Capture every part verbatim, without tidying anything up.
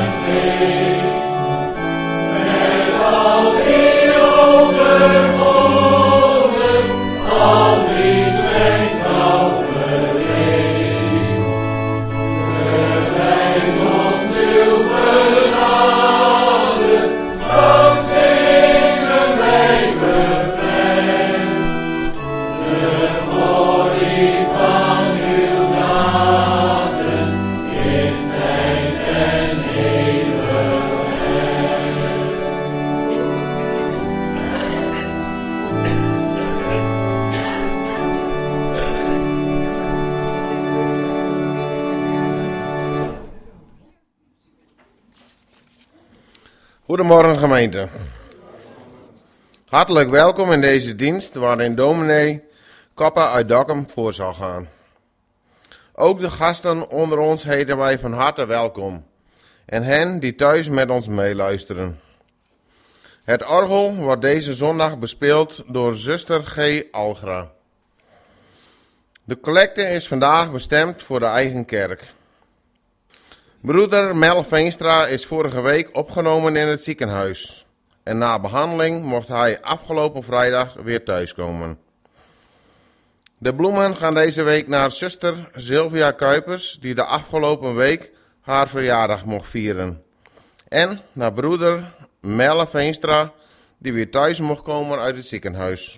Goedemorgen gemeente. Hartelijk welkom in deze dienst waarin dominee Koppa uit Dokkum voor zal gaan. Ook de gasten onder ons heten wij van harte welkom en hen die thuis met ons meeluisteren. Het orgel wordt deze zondag bespeeld door zuster G. Algra. De collecte is vandaag bestemd voor de eigen kerk. Broeder Mel Veenstra is vorige week opgenomen in het ziekenhuis. En na behandeling mocht hij afgelopen vrijdag weer thuiskomen. De bloemen gaan deze week naar zuster Sylvia Kuipers, die de afgelopen week haar verjaardag mocht vieren. En naar broeder Melle Veenstra, die weer thuis mocht komen uit het ziekenhuis.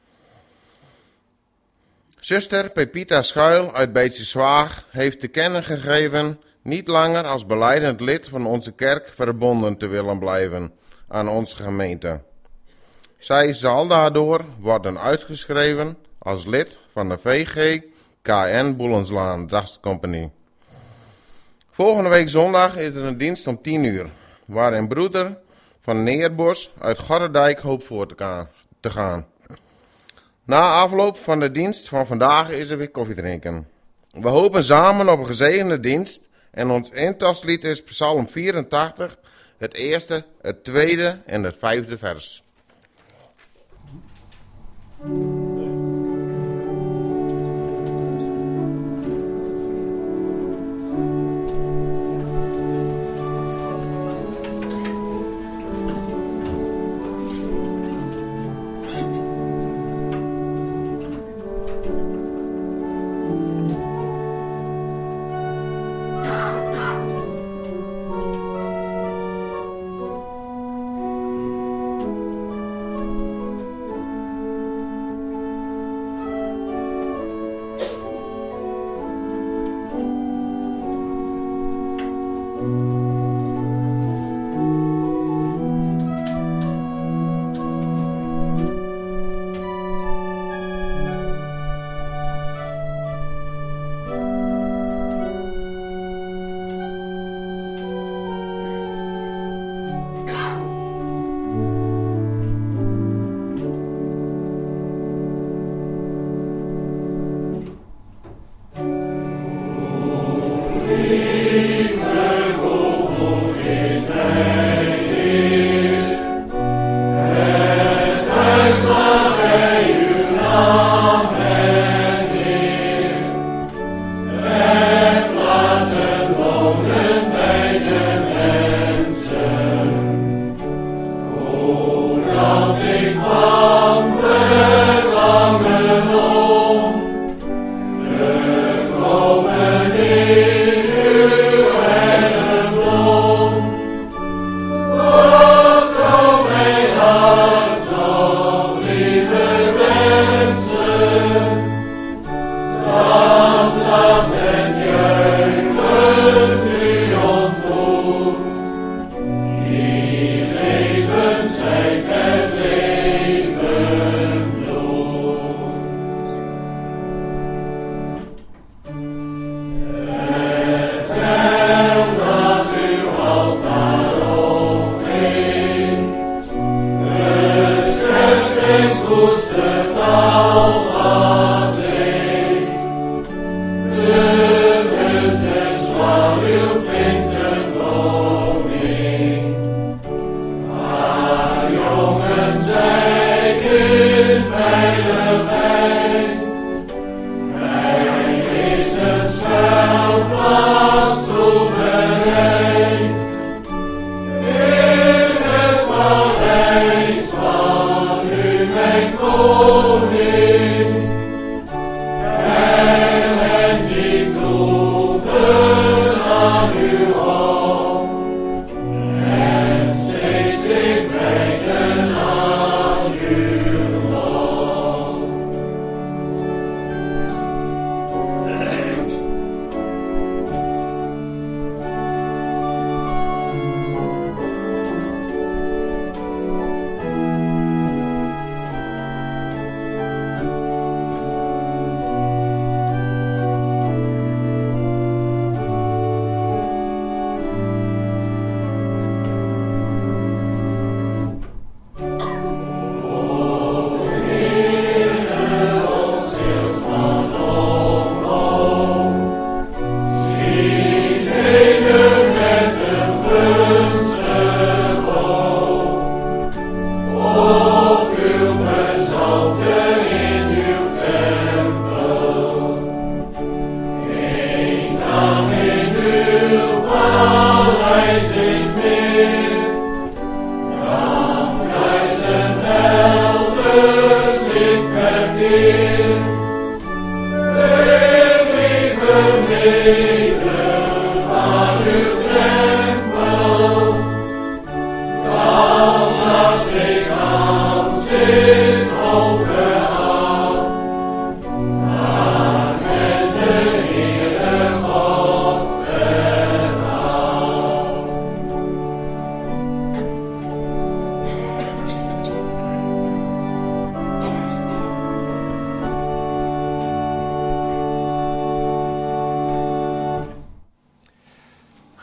Zuster Pepita Schuil uit Beetse Zwaag heeft te kennen gegeven niet langer als belijdend lid van onze kerk verbonden te willen blijven aan onze gemeente. Zij zal daardoor worden uitgeschreven als lid van de V G K N Boelenslaan Drastcompagnie. Volgende week zondag is er een dienst om tien uur, waarin broeder van Neerbos uit Gorredijk hoopt voor te gaan. Na afloop van de dienst van vandaag is er weer koffie drinken. We hopen samen op een gezegende dienst. En ons intaslied is Psalm vierentachtig, het eerste, het tweede en het vijfde vers.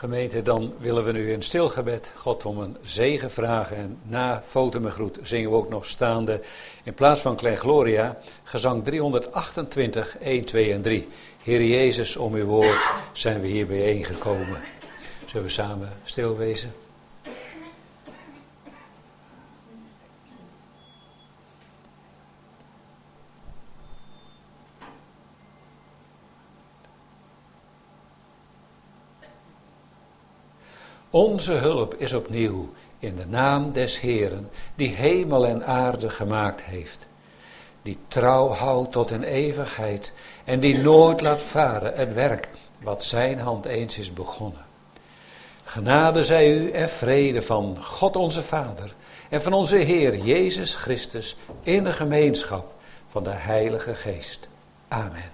Gemeente, dan willen we nu in stilgebed God om een zegen vragen. En na foto met groet zingen we ook nog staande in plaats van Klein Gloria, gezang driehonderdachtentwintig, een, twee en drie. Heer Jezus, om uw woord zijn we hier bijeengekomen. Zullen we samen stil wezen? Onze hulp is opnieuw in de naam des Heeren, die hemel en aarde gemaakt heeft. Die trouw houdt tot in eeuwigheid en die nooit laat varen het werk wat zijn hand eens is begonnen. Genade zij u en vrede van God onze Vader en van onze Heer Jezus Christus in de gemeenschap van de Heilige Geest. Amen.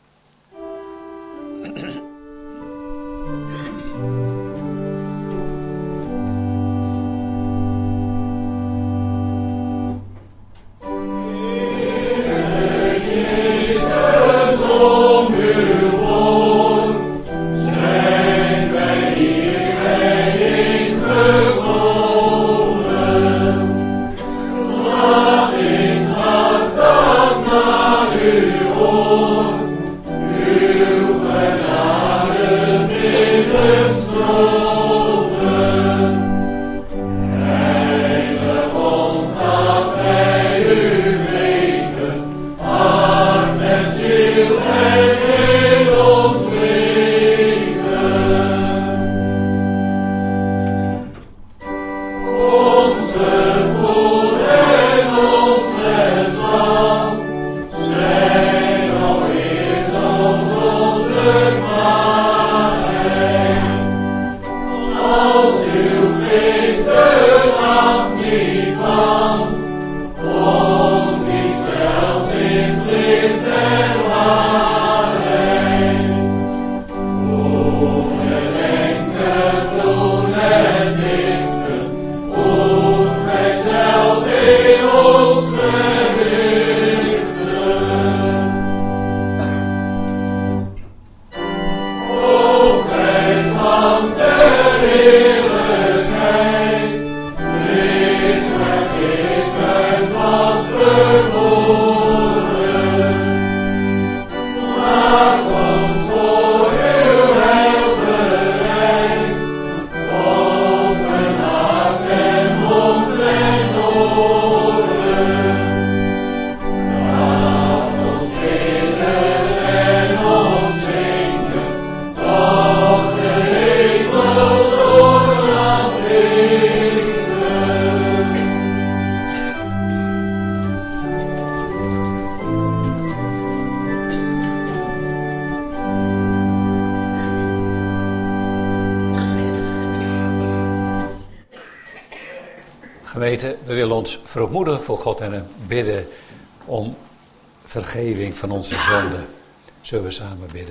Gemeente, we willen ons verootmoedigen voor God en bidden om vergeving van onze zonden. Zullen we samen bidden.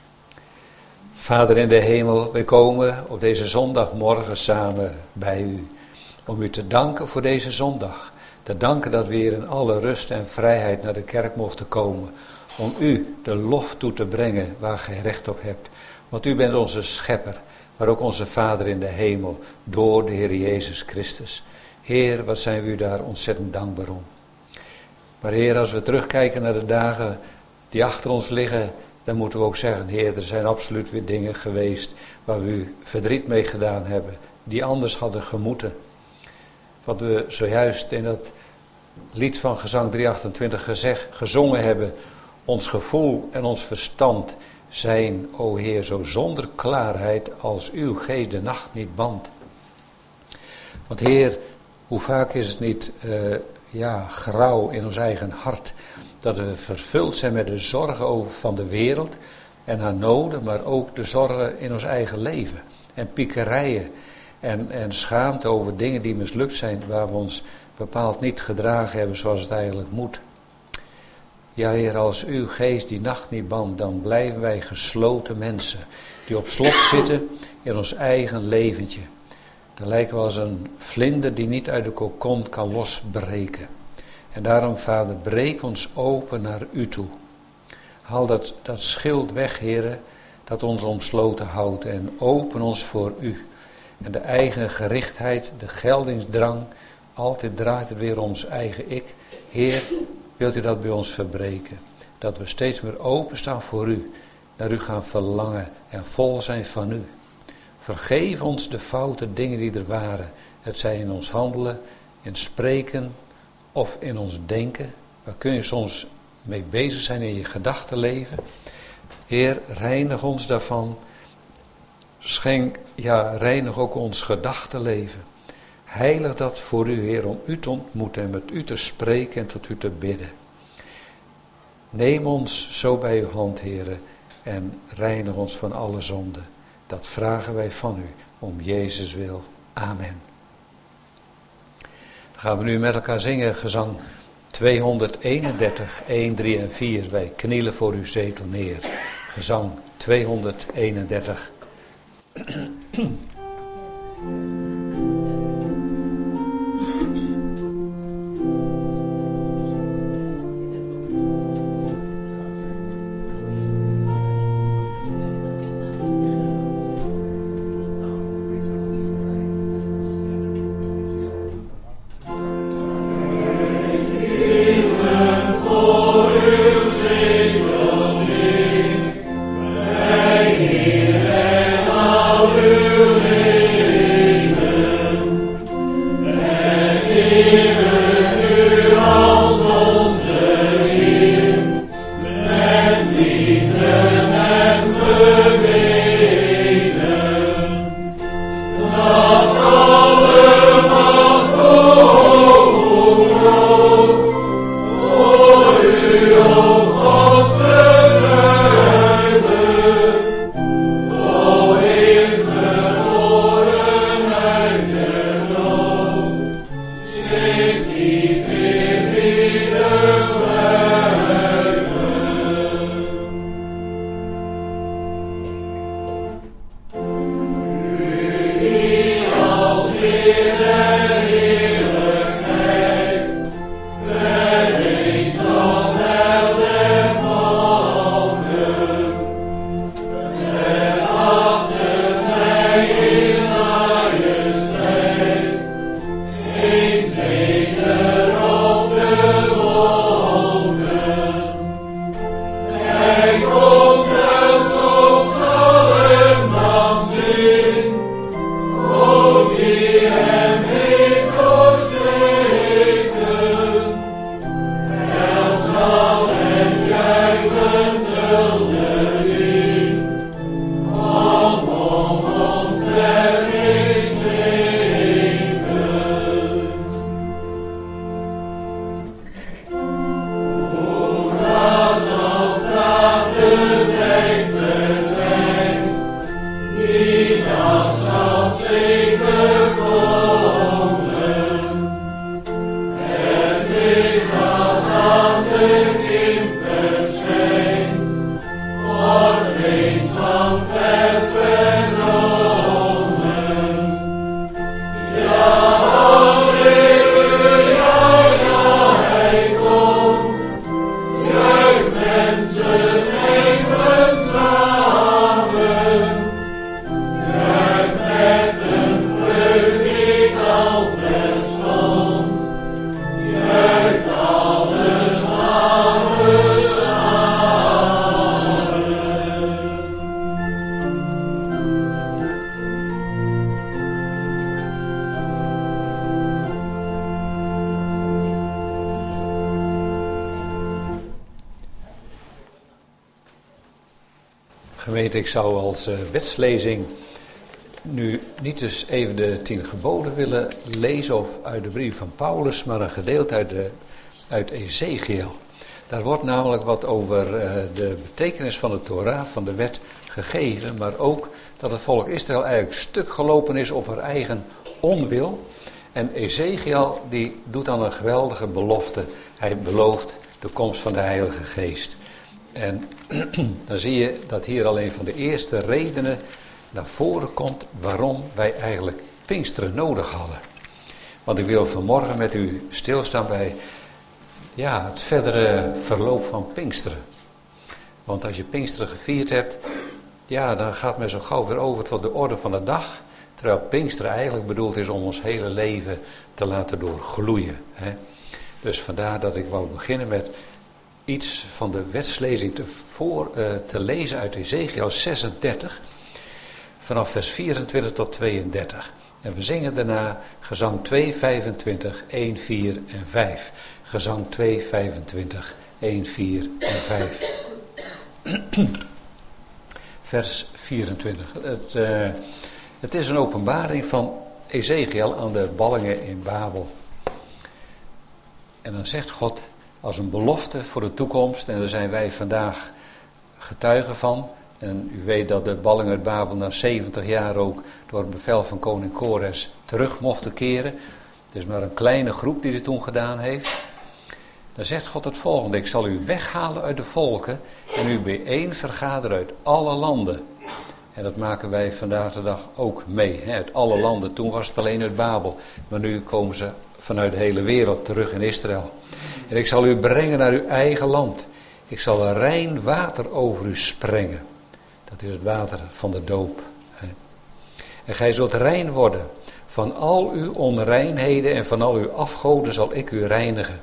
Vader in de hemel, wij komen op deze zondagmorgen samen bij u. Om u te danken voor deze zondag. Te danken dat we hier in alle rust en vrijheid naar de kerk mochten komen. Om u de lof toe te brengen waar gij recht op hebt. Want u bent onze schepper, maar ook onze Vader in de hemel, door de Heer Jezus Christus. Heer, wat zijn we u daar ontzettend dankbaar om. Maar Heer, als we terugkijken naar de dagen die achter ons liggen, dan moeten we ook zeggen, Heer, er zijn absoluut weer dingen geweest waar we u verdriet mee gedaan hebben, die anders hadden gemoeten. Wat we zojuist in dat lied van gezang driehonderdachtentwintig gezegd, gezongen hebben, ons gevoel en ons verstand zijn, o Heer, zo zonder klaarheid als uw geest de nacht niet bandt. Want Heer, hoe vaak is het niet uh, ja, grauw in ons eigen hart, dat we vervuld zijn met de zorgen over van de wereld en haar noden, maar ook de zorgen in ons eigen leven. En piekerijen en, en schaamte over dingen die mislukt zijn, waar we ons bepaald niet gedragen hebben zoals het eigenlijk moet. Ja, Heer, als uw geest die nacht niet bandt, dan blijven wij gesloten mensen die op slot zitten in ons eigen leventje. Dan lijken we als een vlinder die niet uit de kokon kan losbreken. En daarom, Vader, breek ons open naar u toe. Haal dat, dat schild weg, Heere, dat ons omsloten houdt en open ons voor u. En de eigen gerichtheid, de geldingsdrang, altijd draait het weer om ons eigen ik. Heer, wilt u dat bij ons verbreken? Dat we steeds meer openstaan voor u, naar u gaan verlangen en vol zijn van u. Vergeef ons de foute dingen die er waren. Het zij in ons handelen, in spreken of in ons denken. Waar kun je soms mee bezig zijn in je gedachtenleven. Heer, reinig ons daarvan. Schenk, ja, reinig ook ons gedachtenleven. Heilig dat voor u, Heer, om u te ontmoeten en met u te spreken en tot u te bidden. Neem ons zo bij uw hand, Heer, en reinig ons van alle zonden. Dat vragen wij van u, om Jezus wil. Amen. Dan gaan we nu met elkaar zingen, gezang tweehonderdeenendertig, een, drie en vier. Wij knielen voor uw zetel neer. Gezang tweehonderdeenendertig. Gemeente, ik zou als uh, wetslezing nu niet dus even de tien geboden willen lezen of uit de brief van Paulus, maar een gedeelte uit, de, uit Ezechiel. Daar wordt namelijk wat over uh, de betekenis van de Torah, van de wet gegeven, maar ook dat het volk Israël eigenlijk stuk gelopen is op haar eigen onwil. En Ezechiel die doet dan een geweldige belofte. Hij belooft de komst van de Heilige Geest. En dan zie je dat hier al een van de eerste redenen naar voren komt waarom wij eigenlijk Pinksteren nodig hadden. Want ik wil vanmorgen met u stilstaan bij ja, het verdere verloop van Pinksteren. Want als je Pinksteren gevierd hebt, ja, dan gaat men zo gauw weer over tot de orde van de dag. Terwijl Pinksteren eigenlijk bedoeld is om ons hele leven te laten doorgloeien. Hè. Dus vandaar dat ik wou beginnen met iets van de wetslezing te, voor, uh, te lezen uit Ezechiel zesendertig. Vanaf vers vierentwintig tot tweeëndertig. En we zingen daarna gezang twee, vijfentwintig, een, vier en vijf. Gezang twee, vijfentwintig, een, vier en vijf. Vers vierentwintig. Het, uh, het is een openbaring van Ezechiel aan de ballingen in Babel. En dan zegt God als een belofte voor de toekomst, en daar zijn wij vandaag getuigen van. En u weet dat de ballingen uit Babel na zeventig jaar ook door het bevel van koning Kores terug mochten keren. Het is maar een kleine groep die dit toen gedaan heeft. Dan zegt God het volgende: ik zal u weghalen uit de volken en u bijeen vergaderen uit alle landen. En dat maken wij vandaag de dag ook mee, hè, uit alle landen. Toen was het alleen uit Babel, maar nu komen ze vanuit de hele wereld terug in Israël. En ik zal u brengen naar uw eigen land. Ik zal een rein water over u sprengen. Dat is het water van de doop. Hè. En gij zult rein worden. Van al uw onreinheden en van al uw afgoden zal ik u reinigen.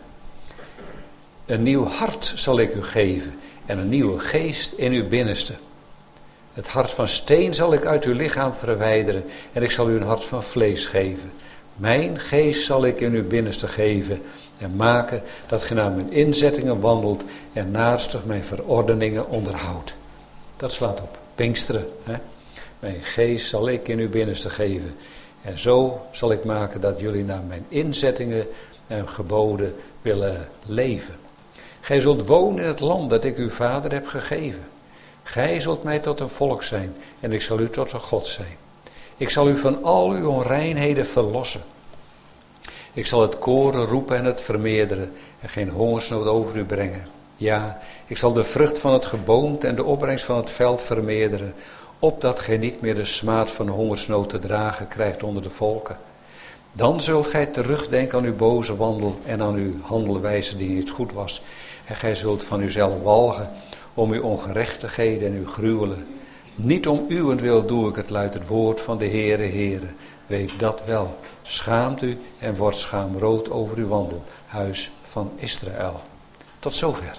Een nieuw hart zal ik u geven en een nieuwe geest in uw binnenste. Het hart van steen zal ik uit uw lichaam verwijderen en ik zal u een hart van vlees geven. Mijn geest zal ik in uw binnenste geven en maken dat ge naar mijn inzettingen wandelt en naarstig mijn verordeningen onderhoudt. Dat slaat op Pinksteren. Hè? Mijn geest zal ik in uw binnenste geven. En zo zal ik maken dat jullie naar mijn inzettingen en geboden willen leven. Gij zult wonen in het land dat ik uw vader heb gegeven. Gij zult mij tot een volk zijn en ik zal u tot een God zijn. Ik zal u van al uw onreinheden verlossen. Ik zal het koren roepen en het vermeerderen en geen hongersnood over u brengen. Ja, ik zal de vrucht van het geboomte en de opbrengst van het veld vermeerderen, opdat gij niet meer de smaad van de hongersnood te dragen krijgt onder de volken. Dan zult gij terugdenken aan uw boze wandel en aan uw handelwijze die niet goed was. En gij zult van uzelf walgen om uw ongerechtigheden en uw gruwelen. Niet om uwentwil doe ik het, luidt het woord van de Heere, Heere. Weet dat wel. Schaamt u en wordt schaamrood over uw wandel, huis van Israël. Tot zover.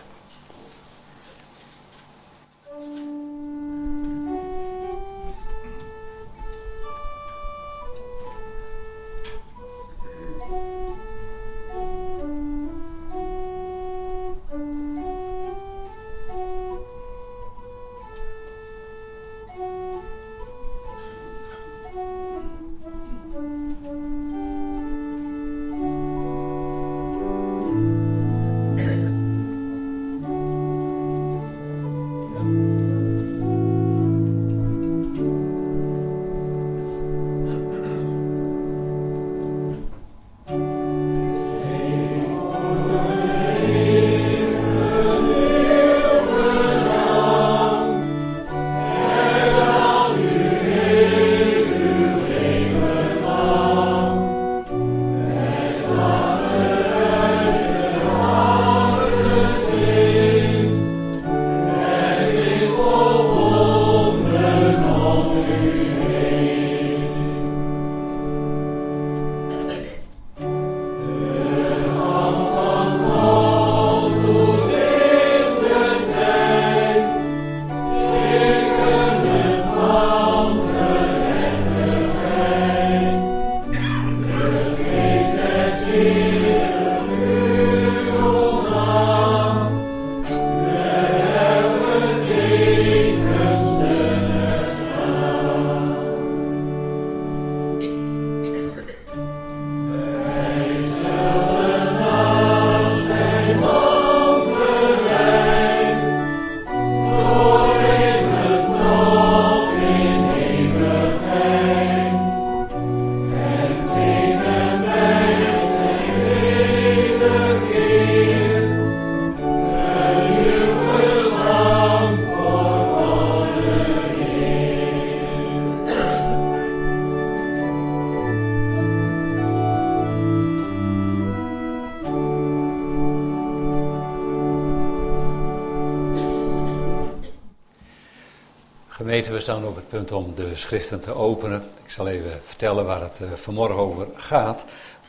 Gemeente, we staan op het punt om de schriften te openen. Ik zal even vertellen waar het uh, vanmorgen over gaat.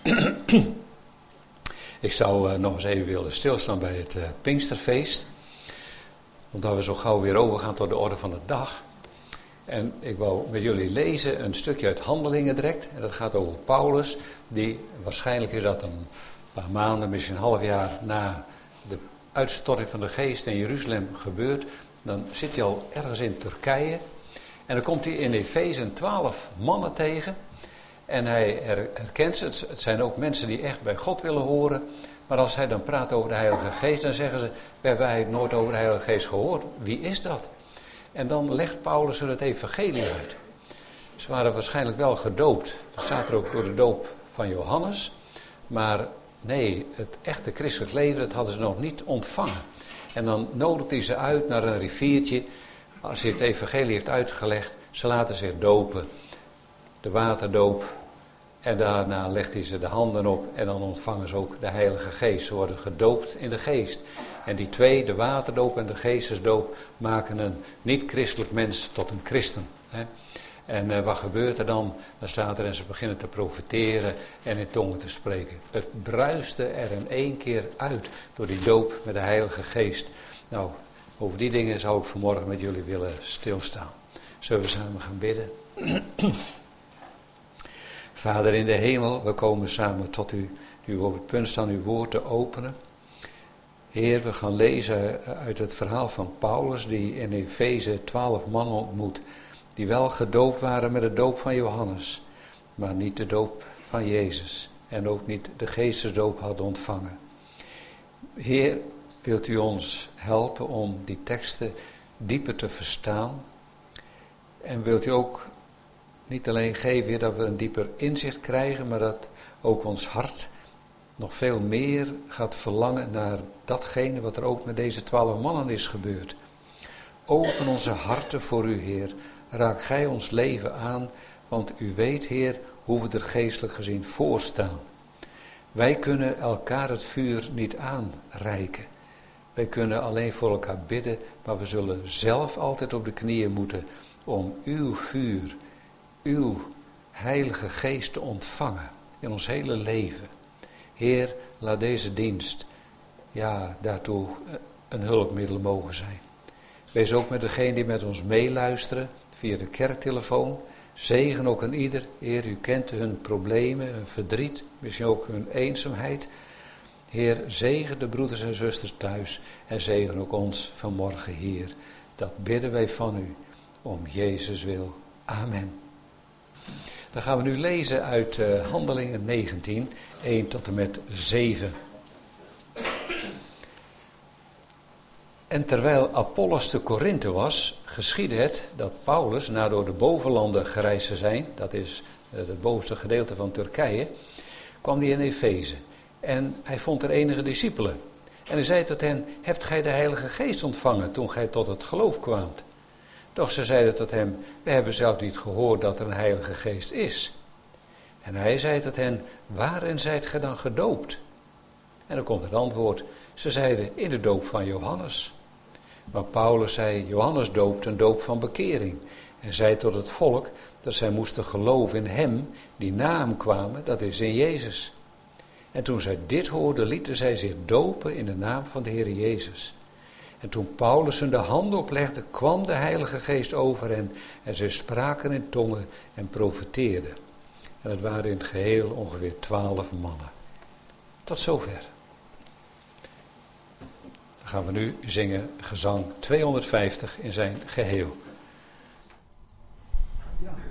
Ik zou uh, nog eens even willen stilstaan bij het uh, Pinksterfeest. Omdat we zo gauw weer overgaan tot de orde van de dag. En ik wou met jullie lezen een stukje uit Handelingen direct. En dat gaat over Paulus, die waarschijnlijk is dat een paar maanden, misschien een half jaar na de uitstorting van de geest in Jeruzalem gebeurt. Dan zit hij al ergens in Turkije. En dan komt hij in Efeze twaalf mannen tegen. En hij herkent ze. Het zijn ook mensen die echt bij God willen horen. Maar als hij dan praat over de Heilige Geest, dan zeggen ze: we hebben eigenlijk nooit over de Heilige Geest gehoord. Wie is dat? En dan legt Paulus er het evangelie uit. Ze waren waarschijnlijk wel gedoopt. Dat staat er ook door de doop van Johannes. Maar nee, het echte christelijk leven, dat hadden ze nog niet ontvangen. En dan nodigt hij ze uit naar een riviertje. Als hij het evangelie heeft uitgelegd, ze laten zich dopen. De waterdoop. En daarna legt hij ze de handen op en dan ontvangen ze ook de Heilige Geest. Ze worden gedoopt in de geest. En die twee, de waterdoop en de geestesdoop, maken een niet-christelijk mens tot een christen. Hè? En uh, wat gebeurt er dan? Dan staat er en ze beginnen te profeteren en in tongen te spreken. Het bruiste er in één keer uit door die doop met de Heilige Geest. Nou, over die dingen zou ik vanmorgen met jullie willen stilstaan. Zullen we samen gaan bidden? Vader in de hemel, we komen samen tot u, nu op het punt staan uw woord te openen. Heer, we gaan lezen uit het verhaal van Paulus, die in Efeze twaalf mannen ontmoet, die wel gedoopt waren met de doop van Johannes, maar niet de doop van Jezus en ook niet de geestesdoop hadden ontvangen. Heer, wilt u ons helpen om die teksten dieper te verstaan en wilt u ook niet alleen geven, Heer, dat we een dieper inzicht krijgen, maar dat ook ons hart nog veel meer gaat verlangen naar datgene wat er ook met deze twaalf mannen is gebeurd. Open onze harten voor u, Heer. Raak gij ons leven aan, want u weet, Heer, hoe we er geestelijk gezien voor staan. Wij kunnen elkaar het vuur niet aanreiken. Wij kunnen alleen voor elkaar bidden, maar we zullen zelf altijd op de knieën moeten om uw vuur, uw Heilige Geest te ontvangen in ons hele leven. Heer, laat deze dienst, ja, daartoe een hulpmiddel mogen zijn. Wees ook met degenen die met ons meeluisteren via de kerktelefoon. Zegen ook aan ieder. Heer, u kent hun problemen, hun verdriet, misschien ook hun eenzaamheid. Heer, zegen de broeders en zusters thuis en zegen ook ons vanmorgen, Heer. Dat bidden wij van u, om Jezus wil. Amen. Dan gaan we nu lezen uit uh, Handelingen negentien, één tot en met zeven. En terwijl Apollos te Korinthe was, geschiedde het dat Paulus, na door de bovenlanden gereisd te zijn, dat is uh, het bovenste gedeelte van Turkije, kwam hij in Efeze. En hij vond er enige discipelen. En hij zei tot hen: hebt gij de Heilige Geest ontvangen toen gij tot het geloof kwaamt? Doch ze zeiden tot hem: we hebben zelf niet gehoord dat er een Heilige Geest is. En hij zei tot hen: waarin zijt gij dan gedoopt? En dan komt het antwoord: ze zeiden: in de doop van Johannes. Maar Paulus zei: Johannes doopt een doop van bekering. En zei tot het volk dat zij moesten geloven in hem die na hem kwamen, dat is in Jezus. En toen zij dit hoorden, lieten zij zich dopen in de naam van de Heer Jezus. En toen Paulus hun de handen oplegde, kwam de Heilige Geest over hen en zij spraken in tongen en profeteerden. En het waren in het geheel ongeveer twaalf mannen. Tot zover. Dan gaan we nu zingen gezang tweehonderdvijftig in zijn geheel. Ja, ja.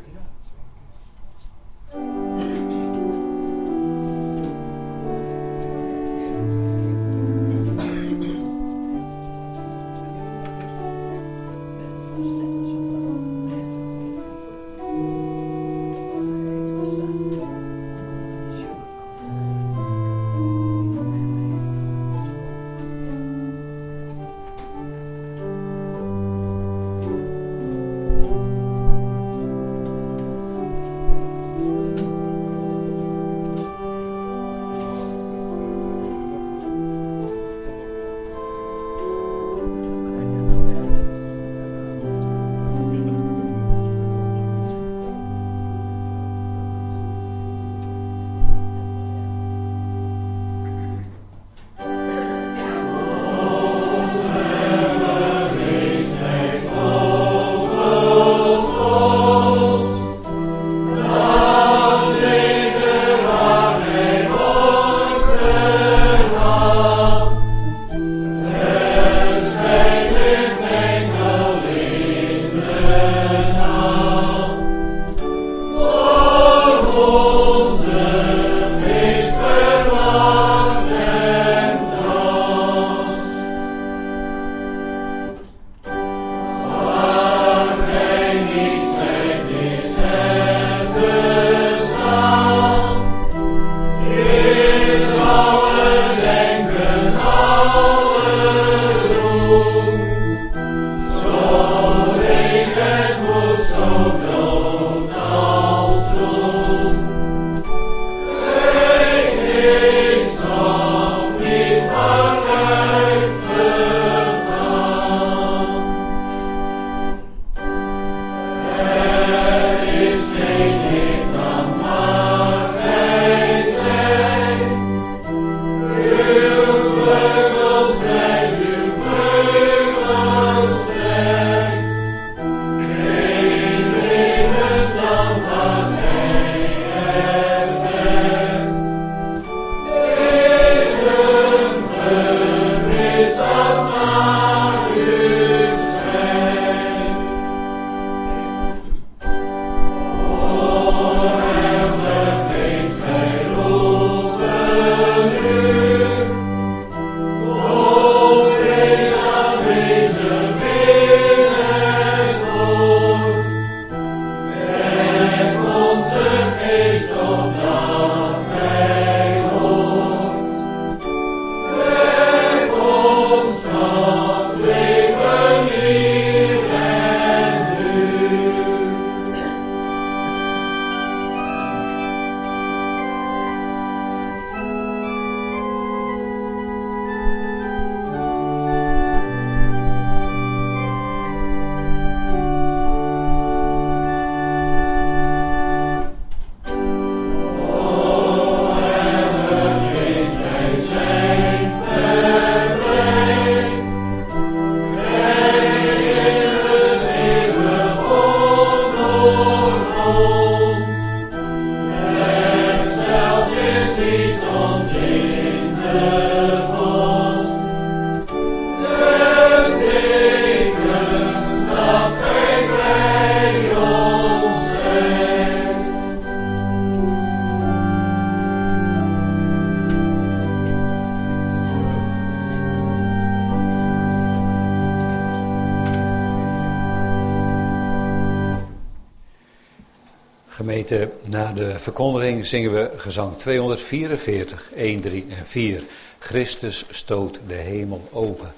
Gemeente, na de verkondiging zingen we gezang tweehonderdvierenveertig, een, drie en vier. Christus stoot de hemel open.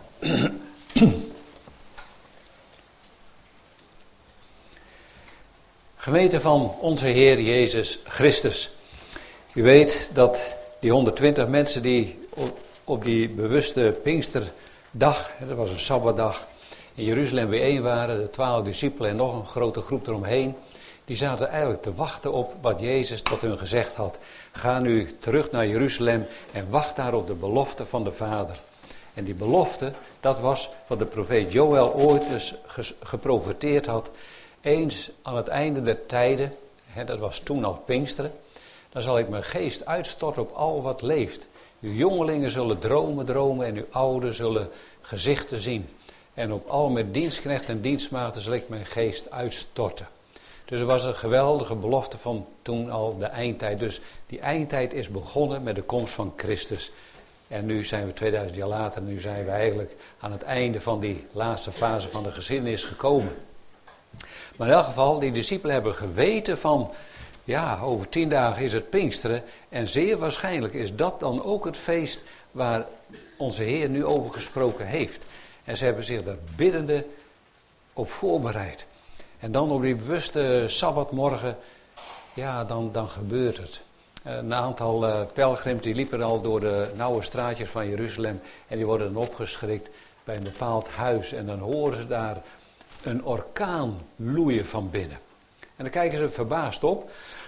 Gemeente van onze Heer Jezus Christus. U weet dat die honderdtwintig mensen die op die bewuste Pinksterdag, dat was een Sabbatdag, in Jeruzalem bijeen waren, de twaalf discipelen en nog een grote groep eromheen, die zaten eigenlijk te wachten op wat Jezus tot hun gezegd had. Ga nu terug naar Jeruzalem en wacht daar op de belofte van de Vader. En die belofte, dat was wat de profeet Joël ooit eens geprofeteerd had. Eens aan het einde der tijden, hè, dat was toen al Pinksteren, dan zal ik mijn geest uitstorten op al wat leeft. Uw jongelingen zullen dromen dromen en uw ouden zullen gezichten zien. En op al met dienstknecht en dienstmaagden zal ik mijn geest uitstorten. Dus er was een geweldige belofte van toen al de eindtijd. Dus die eindtijd is begonnen met de komst van Christus. En nu zijn we tweeduizend jaar later, nu zijn we eigenlijk aan het einde van die laatste fase van de geschiedenis gekomen. Maar in elk geval, die discipelen hebben geweten van, ja, over tien dagen is het Pinksteren. En zeer waarschijnlijk is dat dan ook het feest waar onze Heer nu over gesproken heeft. En ze hebben zich daar biddende op voorbereid. En dan op die bewuste Sabbatmorgen, ja, dan, dan gebeurt het. Een aantal uh, pelgrims die liepen al door de nauwe straatjes van Jeruzalem. En die worden dan opgeschrikt bij een bepaald huis. En dan horen ze daar een orkaan loeien van binnen. En dan kijken ze verbaasd op.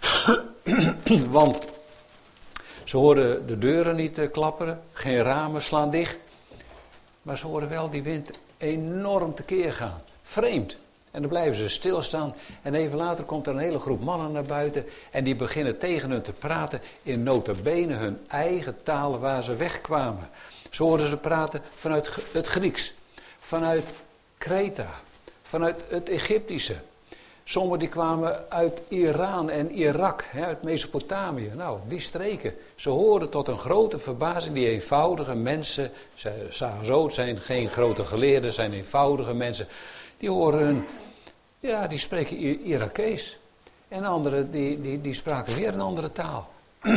Want ze horen de deuren niet uh, klapperen. Geen ramen slaan dicht. Maar ze horen wel die wind enorm tekeer gaan. Vreemd. En dan blijven ze stilstaan. En even later komt er een hele groep mannen naar buiten. En die beginnen tegen hun te praten in nota bene hun eigen taal waar ze wegkwamen. Zo hoorden ze praten vanuit het Grieks. Vanuit Kreta. Vanuit het Egyptische. Sommigen die kwamen uit Iran en Irak. Hè, uit Mesopotamië. Nou, die streken. Ze hoorden tot een grote verbazing die eenvoudige mensen. Ze zagen zo, het zijn geen grote geleerden, het zijn eenvoudige mensen. Die horen hun, ja, die spreken Irakees. En anderen, die, die, die spraken weer een andere taal.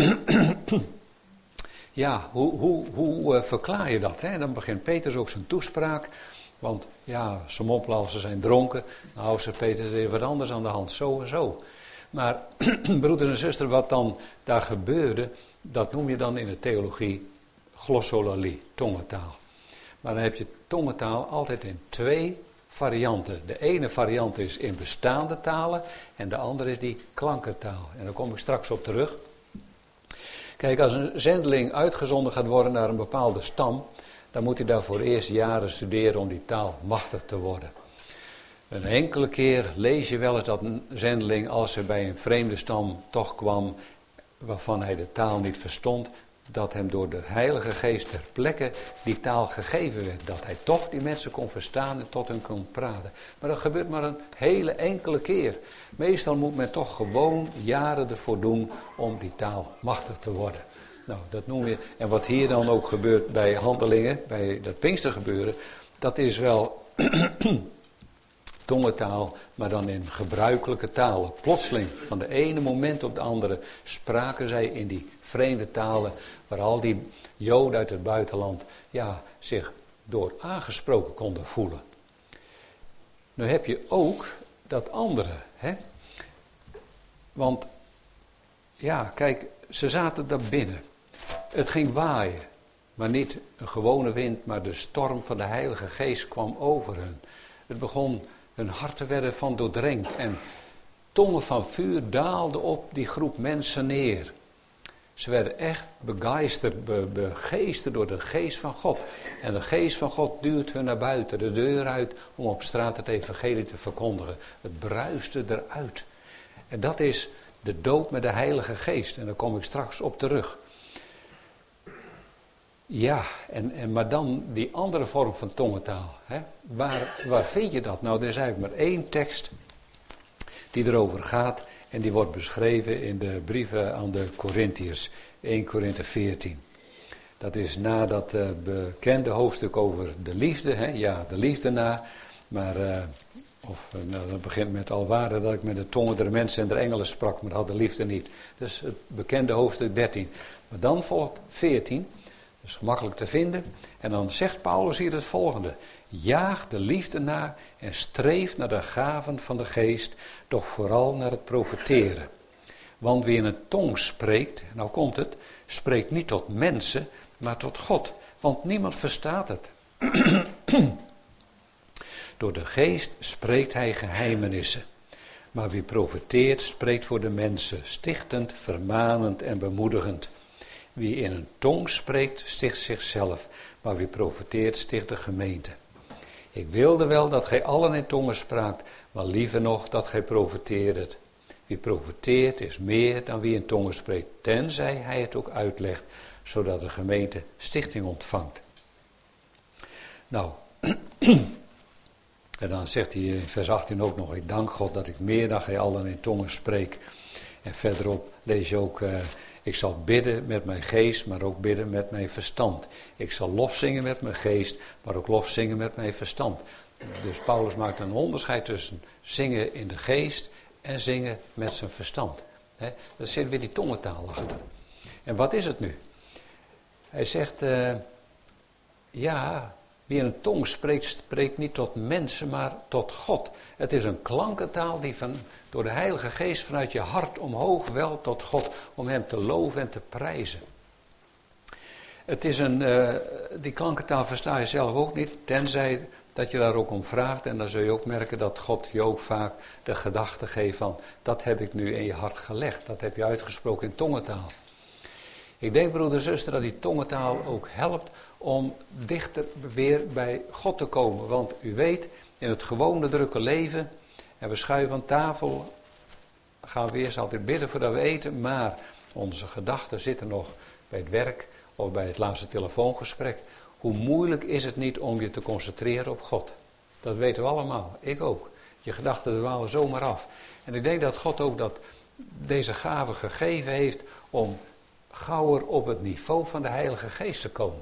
Ja, hoe, hoe, hoe uh, verklaar je dat? Hè? Dan begint Petrus ook zijn toespraak. Want ja, ze moppelen als ze zijn dronken. Nou, zegt Petrus, er is wat anders aan de hand, zo en zo. Maar broeder en zuster, wat dan daar gebeurde, dat noem je dan in de theologie glossolalie, tongentaal. Maar dan heb je tongentaal altijd in twee varianten. De ene variant is in bestaande talen en de andere is die klankentaal. En daar kom ik straks op terug. Kijk, als een zendeling uitgezonden gaat worden naar een bepaalde stam, dan moet hij daarvoor eerst jaren studeren om die taal machtig te worden. Een enkele keer lees je wel eens dat een zendeling, als hij bij een vreemde stam toch kwam, waarvan hij de taal niet verstond, dat hem door de Heilige Geest ter plekke die taal gegeven werd. Dat hij toch die mensen kon verstaan en tot hen kon praten. Maar dat gebeurt maar een hele enkele keer. Meestal moet men toch gewoon jaren ervoor doen om die taal machtig te worden. Nou, dat noem je. En wat hier dan ook gebeurt bij handelingen, bij dat Pinkstergebeuren, dat is wel tongentaal, maar dan in gebruikelijke talen. Plotseling, van de ene moment op de andere, spraken zij in die vreemde talen, waar al die Joden uit het buitenland, ja, zich door aangesproken konden voelen. Nu heb je ook dat andere, hè. Want, ja, kijk, ze zaten daar binnen. Het ging waaien, maar niet een gewone wind, maar de storm van de Heilige Geest kwam over hun. Het begon, hun harten werden van doordrenkt en tongen van vuur daalden op die groep mensen neer. Ze werden echt begeisterd, be, begeesterd door de geest van God. En de geest van God duwt hun naar buiten, de deur uit, om op straat het evangelie te verkondigen. Het bruiste eruit. En dat is de doop met de Heilige Geest. En daar kom ik straks op terug. Ja, en, en, maar dan die andere vorm van tongentaal. Hè? Waar, waar vind je dat? Nou, er is eigenlijk maar één tekst die erover gaat. En die wordt beschreven in de brieven aan de Korintiërs. één Korinthe veertien. Dat is na dat uh, bekende hoofdstuk over de liefde. Hè? Ja, de liefde na. Maar uh, Of uh, nou, dat begint met al waren dat ik met de tongen der mensen en der engelen sprak, maar had de liefde niet. Dus het bekende hoofdstuk dertien. Maar dan volgt veertien, dat is gemakkelijk te vinden. En dan zegt Paulus hier het volgende. Jaag de liefde na en streef naar de gaven van de geest, doch vooral naar het profeteren. Want wie in een tong spreekt, nou komt het, spreekt niet tot mensen, maar tot God. Want niemand verstaat het. Door de geest spreekt hij geheimenissen. Maar wie profeteert, spreekt voor de mensen, stichtend, vermanend en bemoedigend. Wie in een tong spreekt, sticht zichzelf, maar wie profeteert, sticht de gemeente. Ik wilde wel dat gij allen in tongen spraakt, maar liever nog dat gij profeteerdet. Wie profeteert is meer dan wie in tongen spreekt, tenzij hij het ook uitlegt, zodat de gemeente stichting ontvangt. Nou, en dan zegt hij in vers achttien ook nog, ik dank God dat ik meer dan gij allen in tongen spreek. En verderop lees je ook, uh, ik zal bidden met mijn geest, maar ook bidden met mijn verstand. Ik zal lof zingen met mijn geest, maar ook lof zingen met mijn verstand. Dus Paulus maakt een onderscheid tussen zingen in de geest en zingen met zijn verstand. He, daar zit weer die tongentaal achter. En wat is het nu? Hij zegt, uh, ja, wie in een tong spreekt, spreekt niet tot mensen, maar tot God. Het is een klankentaal die van, door de Heilige Geest vanuit je hart omhoog welt tot God, om hem te loven en te prijzen. Het is een, uh, die klankentaal versta je zelf ook niet, tenzij dat je daar ook om vraagt. En dan zul je ook merken dat God je ook vaak de gedachte geeft van, dat heb ik nu in je hart gelegd. Dat heb je uitgesproken in tongentaal. Ik denk, broeder en zuster, dat die tongentaal ook helpt om dichter weer bij God te komen. Want u weet, in het gewone drukke leven, en we schuiven aan tafel, gaan we eerst altijd bidden voordat we eten, maar onze gedachten zitten nog bij het werk of bij het laatste telefoongesprek. Hoe moeilijk is het niet om je te concentreren op God? Dat weten we allemaal, ik ook. Je gedachten dwalen zomaar af. En ik denk dat God ook dat deze gave gegeven heeft om gauwer op het niveau van de Heilige Geest te komen.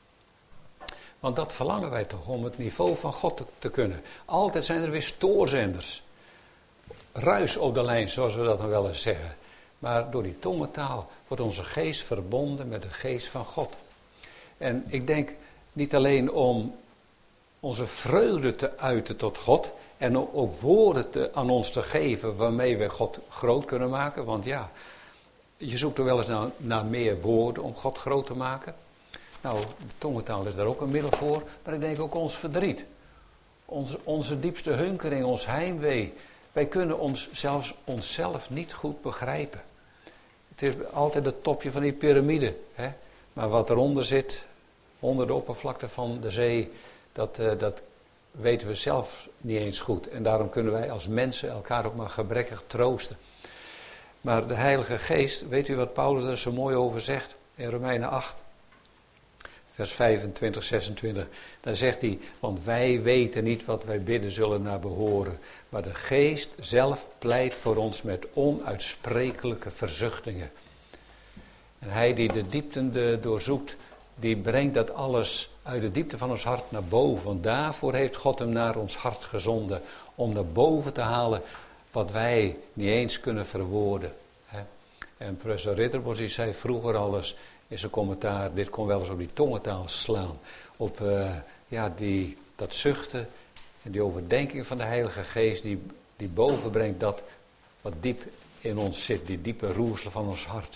Want dat verlangen wij toch, om het niveau van God te, te kunnen. Altijd zijn er weer stoorzenders. Ruis op de lijn, zoals we dat dan wel eens zeggen. Maar door die tongentaal wordt onze geest verbonden met de geest van God. En ik denk niet alleen om onze vreugde te uiten tot God. En ook woorden te, aan ons te geven waarmee we God groot kunnen maken. Want ja, je zoekt er wel eens naar, naar meer woorden om God groot te maken. Nou, de tongentaal is daar ook een middel voor. Maar ik denk ook ons verdriet. Onze, onze diepste hunkering, ons heimwee. Wij kunnen ons zelfs onszelf niet goed begrijpen. Het is altijd het topje van die piramide. Hè? Maar wat eronder zit, onder de oppervlakte van de zee, dat, uh, dat weten we zelf niet eens goed. En daarom kunnen wij als mensen elkaar ook maar gebrekkig troosten. Maar de Heilige Geest, weet u wat Paulus er zo mooi over zegt? In Romeinen acht, vers vijfentwintig, zesentwintig. Dan zegt hij, want wij weten niet wat wij bidden zullen naar behoren. Maar de Geest zelf pleit voor ons met onuitsprekelijke verzuchtingen. En hij die de diepten doorzoekt, die brengt dat alles uit de diepte van ons hart naar boven. Want daarvoor heeft God hem naar ons hart gezonden. Om naar boven te halen wat wij niet eens kunnen verwoorden. En professor Ritterbos die zei vroeger al eens in zijn commentaar, dit kon wel eens op die tongentaal slaan. Op uh, ja, die, dat zuchten en die overdenking van de Heilige Geest die, die bovenbrengt dat wat diep in ons zit. Die diepe roersel van ons hart.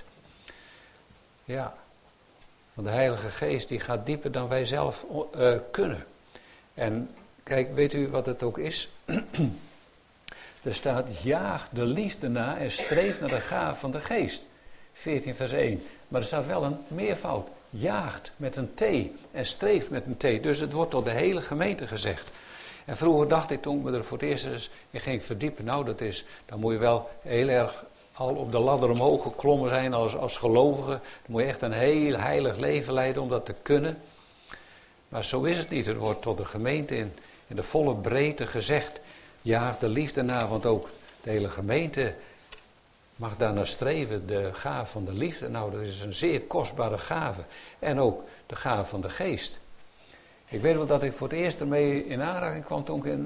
Ja, want de Heilige Geest die gaat dieper dan wij zelf uh, kunnen. En kijk, weet u wat het ook is? Er staat, jaag de liefde na en streef naar de gaaf van de geest. veertien vers één. Maar er staat wel een meervoud. Jaagt met een T en streeft met een T. Dus het wordt tot de hele gemeente gezegd. En vroeger dacht ik, toen ik me er voor het eerst eens in ging verdiepen. Nou, dat is, dan moet je wel heel erg al op de ladder omhoog geklommen zijn als, als gelovige. Dan moet je echt een heel heilig leven leiden om dat te kunnen. Maar zo is het niet. Het wordt tot de gemeente in, in de volle breedte gezegd. Jaag de liefde na, want ook de hele gemeente mag daar naar streven. De gave van de liefde, nou dat is een zeer kostbare gave. En ook de gave van de geest. Ik weet wel dat ik voor het eerst ermee in aanraking kwam toen ik in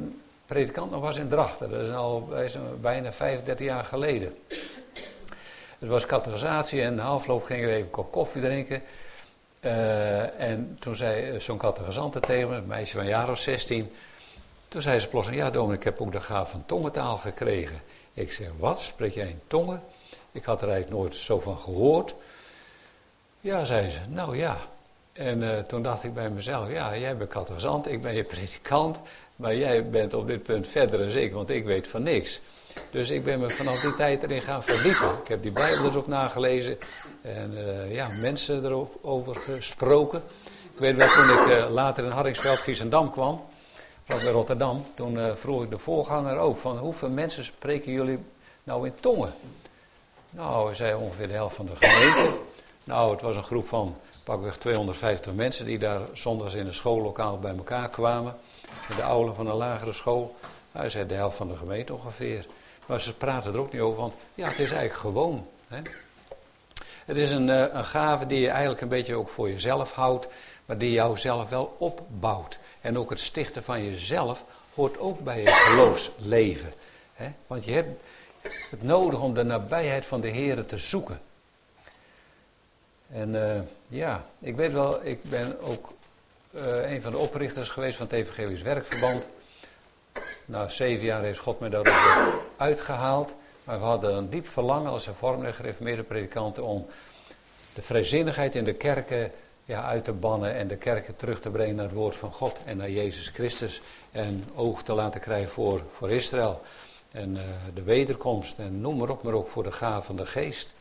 predikant nog was in Drachten. Dat is al bijna vijfendertig jaar geleden. Het was catechisatie en na afloop gingen we even een kop koffie drinken. Uh, en toen zei zo'n catechisante tegen me, een meisje van een jaar of zestien. Toen zei ze plotseling, ja dominee, ik heb ook de gaaf van tongentaal gekregen. Ik zeg, wat, spreek jij in tongen? Ik had er eigenlijk nooit zo van gehoord. Ja, zei ze, nou ja. En uh, toen dacht ik bij mezelf, ja, jij bent catechisant, ik ben je predikant. Maar jij bent op dit punt verder dan ik, want ik weet van niks. Dus ik ben me vanaf die tijd erin gaan verdiepen. Ik heb die Bijbel dus ook nagelezen en uh, ja, mensen erover gesproken. Ik weet wel, toen ik uh, later in Hardingsveld, Giesendam kwam, vlakbij Rotterdam, toen uh, vroeg ik de voorganger ook van hoeveel mensen spreken jullie nou in tongen? Nou, hij zei ongeveer de helft van de gemeente. Nou, het was een groep van pakweg tweehonderdvijftig mensen die daar zondags in een schoollokaal bij elkaar kwamen. In de aula van een lagere school. Hij zei de helft van de gemeente ongeveer. Maar ze praten er ook niet over, want ja, het is eigenlijk gewoon. Hè? Het is een, een gave die je eigenlijk een beetje ook voor jezelf houdt, maar die jou zelf wel opbouwt. En ook het stichten van jezelf hoort ook bij je geloofsleven. Hè? Want je hebt het nodig om de nabijheid van de Heere te zoeken. En uh, ja, ik weet wel, ik ben ook uh, een van de oprichters geweest van het Evangelisch Werkverband. Na zeven jaar heeft God mij daar ook uitgehaald. Maar we hadden een diep verlangen als hervormde gereformeerde predikanten om de vrijzinnigheid in de kerken ja, uit te bannen en de kerken terug te brengen naar het woord van God en naar Jezus Christus. En oog te laten krijgen voor, voor Israël en uh, de wederkomst en noem maar op, maar ook voor de gaven van de geest.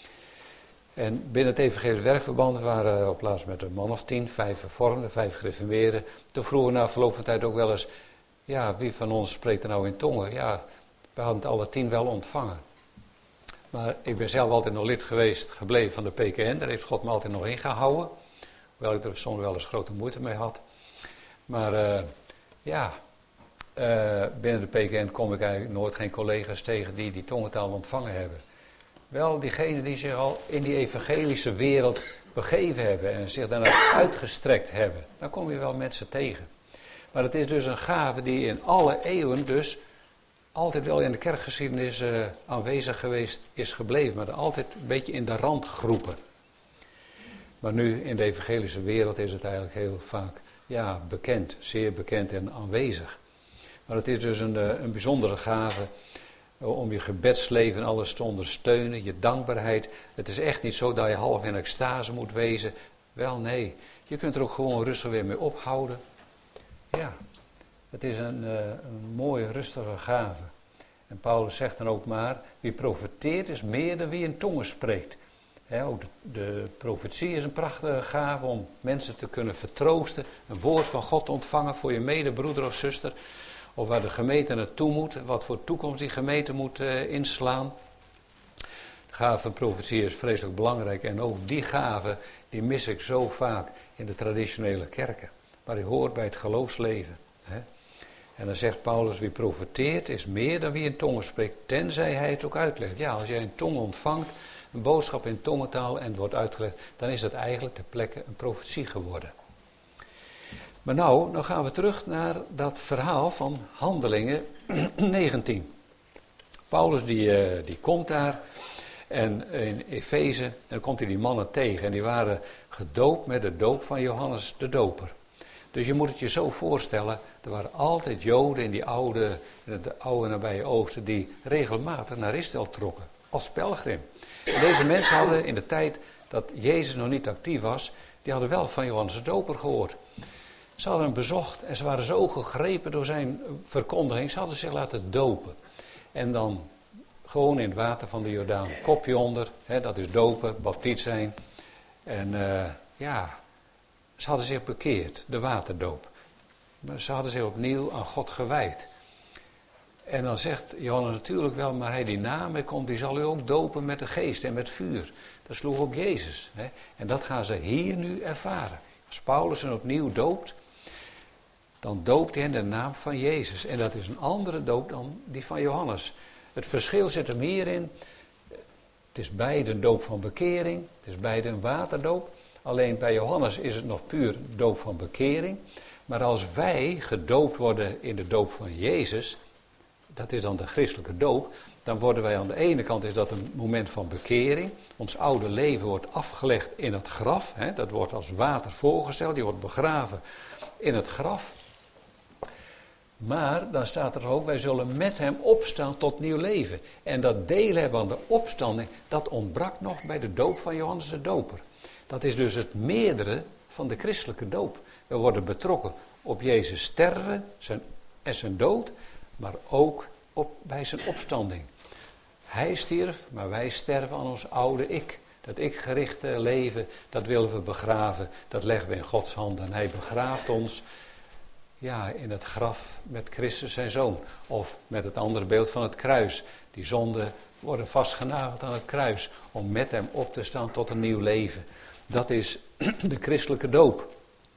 En binnen het Evangelisch Werkverband waren we op plaats met een man of tien, vijf hervormden, vijf gereformeerden. Toen vroegen we na verloop van tijd ook wel eens, ja, wie van ons spreekt er nou in tongen? Ja, we hadden het alle tien wel ontvangen. Maar ik ben zelf altijd nog lid geweest, gebleven van de P K N. Daar heeft God me altijd nog in gehouden. Hoewel ik er soms wel eens grote moeite mee had. Maar uh, ja, uh, binnen de P K N kom ik eigenlijk nooit geen collega's tegen die die tongentaal ontvangen hebben. Wel diegenen die zich al in die evangelische wereld begeven hebben en zich daarna uitgestrekt hebben. Dan kom je wel mensen tegen. Maar het is dus een gave die in alle eeuwen dus altijd wel in de kerkgeschiedenis uh, aanwezig geweest is gebleven. Maar altijd een beetje in de randgroepen. Maar nu in de evangelische wereld is het eigenlijk heel vaak ja, bekend, zeer bekend en aanwezig. Maar het is dus een, een bijzondere gave om je gebedsleven en alles te ondersteunen, je dankbaarheid. Het is echt niet zo dat je half in extase moet wezen. Wel nee, je kunt er ook gewoon rustig weer mee ophouden. Ja, het is een, uh, een mooie, rustige gave. En Paulus zegt dan ook maar, wie profeteert is meer dan wie in tongen spreekt. He, ook de, de profetie is een prachtige gave om mensen te kunnen vertroosten, een woord van God te ontvangen voor je medebroeder of zuster. Of waar de gemeente naartoe moet, wat voor toekomst die gemeente moet uh, inslaan. De gave van profetie is vreselijk belangrijk en ook die gave die mis ik zo vaak in de traditionele kerken. Maar die hoort bij het geloofsleven. Hè? En dan zegt Paulus, wie profeteert is meer dan wie in tongen spreekt, tenzij hij het ook uitlegt. Ja, als jij een tong ontvangt, een boodschap in tongentaal en het wordt uitgelegd, dan is dat eigenlijk ter plekke een profetie geworden. Maar nou, dan gaan we terug naar dat verhaal van Handelingen negentien. Paulus die, uh, die komt daar en in Efeze, en dan komt hij die mannen tegen en die waren gedoopt met de doop van Johannes de Doper. Dus je moet het je zo voorstellen, er waren altijd Joden in die oude, in het oude nabije oosten die regelmatig naar Israël trokken, als pelgrim. En deze mensen hadden in de tijd dat Jezus nog niet actief was, die hadden wel van Johannes de Doper gehoord. Ze hadden hem bezocht en ze waren zo gegrepen door zijn verkondiging, ze hadden zich laten dopen. En dan gewoon in het water van de Jordaan, kopje onder, hè, dat is dopen, baptiet zijn. En uh, ja, ze hadden zich bekeerd, de waterdoop. Maar ze hadden zich opnieuw aan God gewijd. En dan zegt Johannes natuurlijk wel, maar hij die na mij komt, die zal u ook dopen met de geest en met vuur. Dat sloeg op Jezus. Hè? En dat gaan ze hier nu ervaren. Als Paulus hen opnieuw doopt, dan doopt hij hen in de naam van Jezus. En dat is een andere doop dan die van Johannes. Het verschil zit hem hierin. Het is beide een doop van bekering. Het is beide een waterdoop. Alleen bij Johannes is het nog puur doop van bekering. Maar als wij gedoopt worden in de doop van Jezus, dat is dan de christelijke doop, dan worden wij aan de ene kant, is dat een moment van bekering. Ons oude leven wordt afgelegd in het graf. Hè, dat wordt als water voorgesteld, die wordt begraven in het graf. Maar dan staat er ook, wij zullen met hem opstaan tot nieuw leven. En dat deel hebben aan de opstanding, dat ontbrak nog bij de doop van Johannes de Doper. Dat is dus het meerdere van de christelijke doop. We worden betrokken op Jezus sterven zijn, en zijn dood, maar ook op, bij zijn opstanding. Hij stierf, maar wij sterven aan ons oude ik. Dat ik-gerichte leven, dat willen we begraven, dat leggen we in Gods hand. En hij begraaft ons ja, in het graf met Christus zijn Zoon. Of met het andere beeld van het kruis. Die zonden worden vastgenageld aan het kruis om met hem op te staan tot een nieuw leven. Dat is de christelijke doop.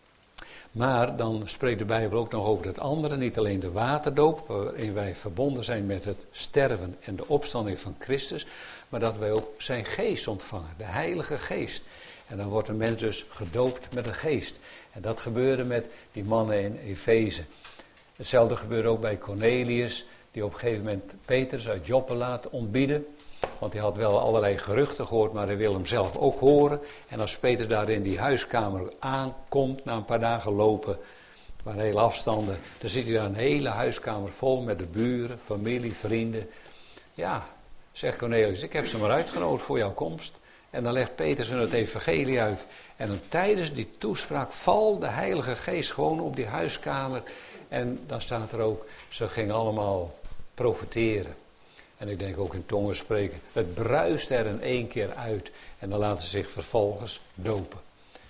Maar dan spreekt de Bijbel ook nog over het andere, niet alleen de waterdoop, waarin wij verbonden zijn met het sterven en de opstanding van Christus, maar dat wij ook zijn geest ontvangen, de Heilige Geest. En dan wordt een mens dus gedoopt met een geest. En dat gebeurde met die mannen in Efeze. Hetzelfde gebeurde ook bij Cornelius, die op een gegeven moment Petrus uit Joppe laat ontbieden. Want hij had wel allerlei geruchten gehoord, maar hij wil hem zelf ook horen. En als Petrus daar in die huiskamer aankomt, na een paar dagen lopen, het waren hele afstanden, dan ziet hij daar een hele huiskamer vol met de buren, familie, vrienden. Ja, zegt Cornelius, ik heb ze maar uitgenodigd voor jouw komst. En dan legt Petrus hun het evangelie uit. En dan tijdens die toespraak valt de Heilige Geest gewoon op die huiskamer. En dan staat er ook, ze gingen allemaal profeteren. En ik denk ook in tongen spreken. Het bruist er in één keer uit. En dan laten ze zich vervolgens dopen.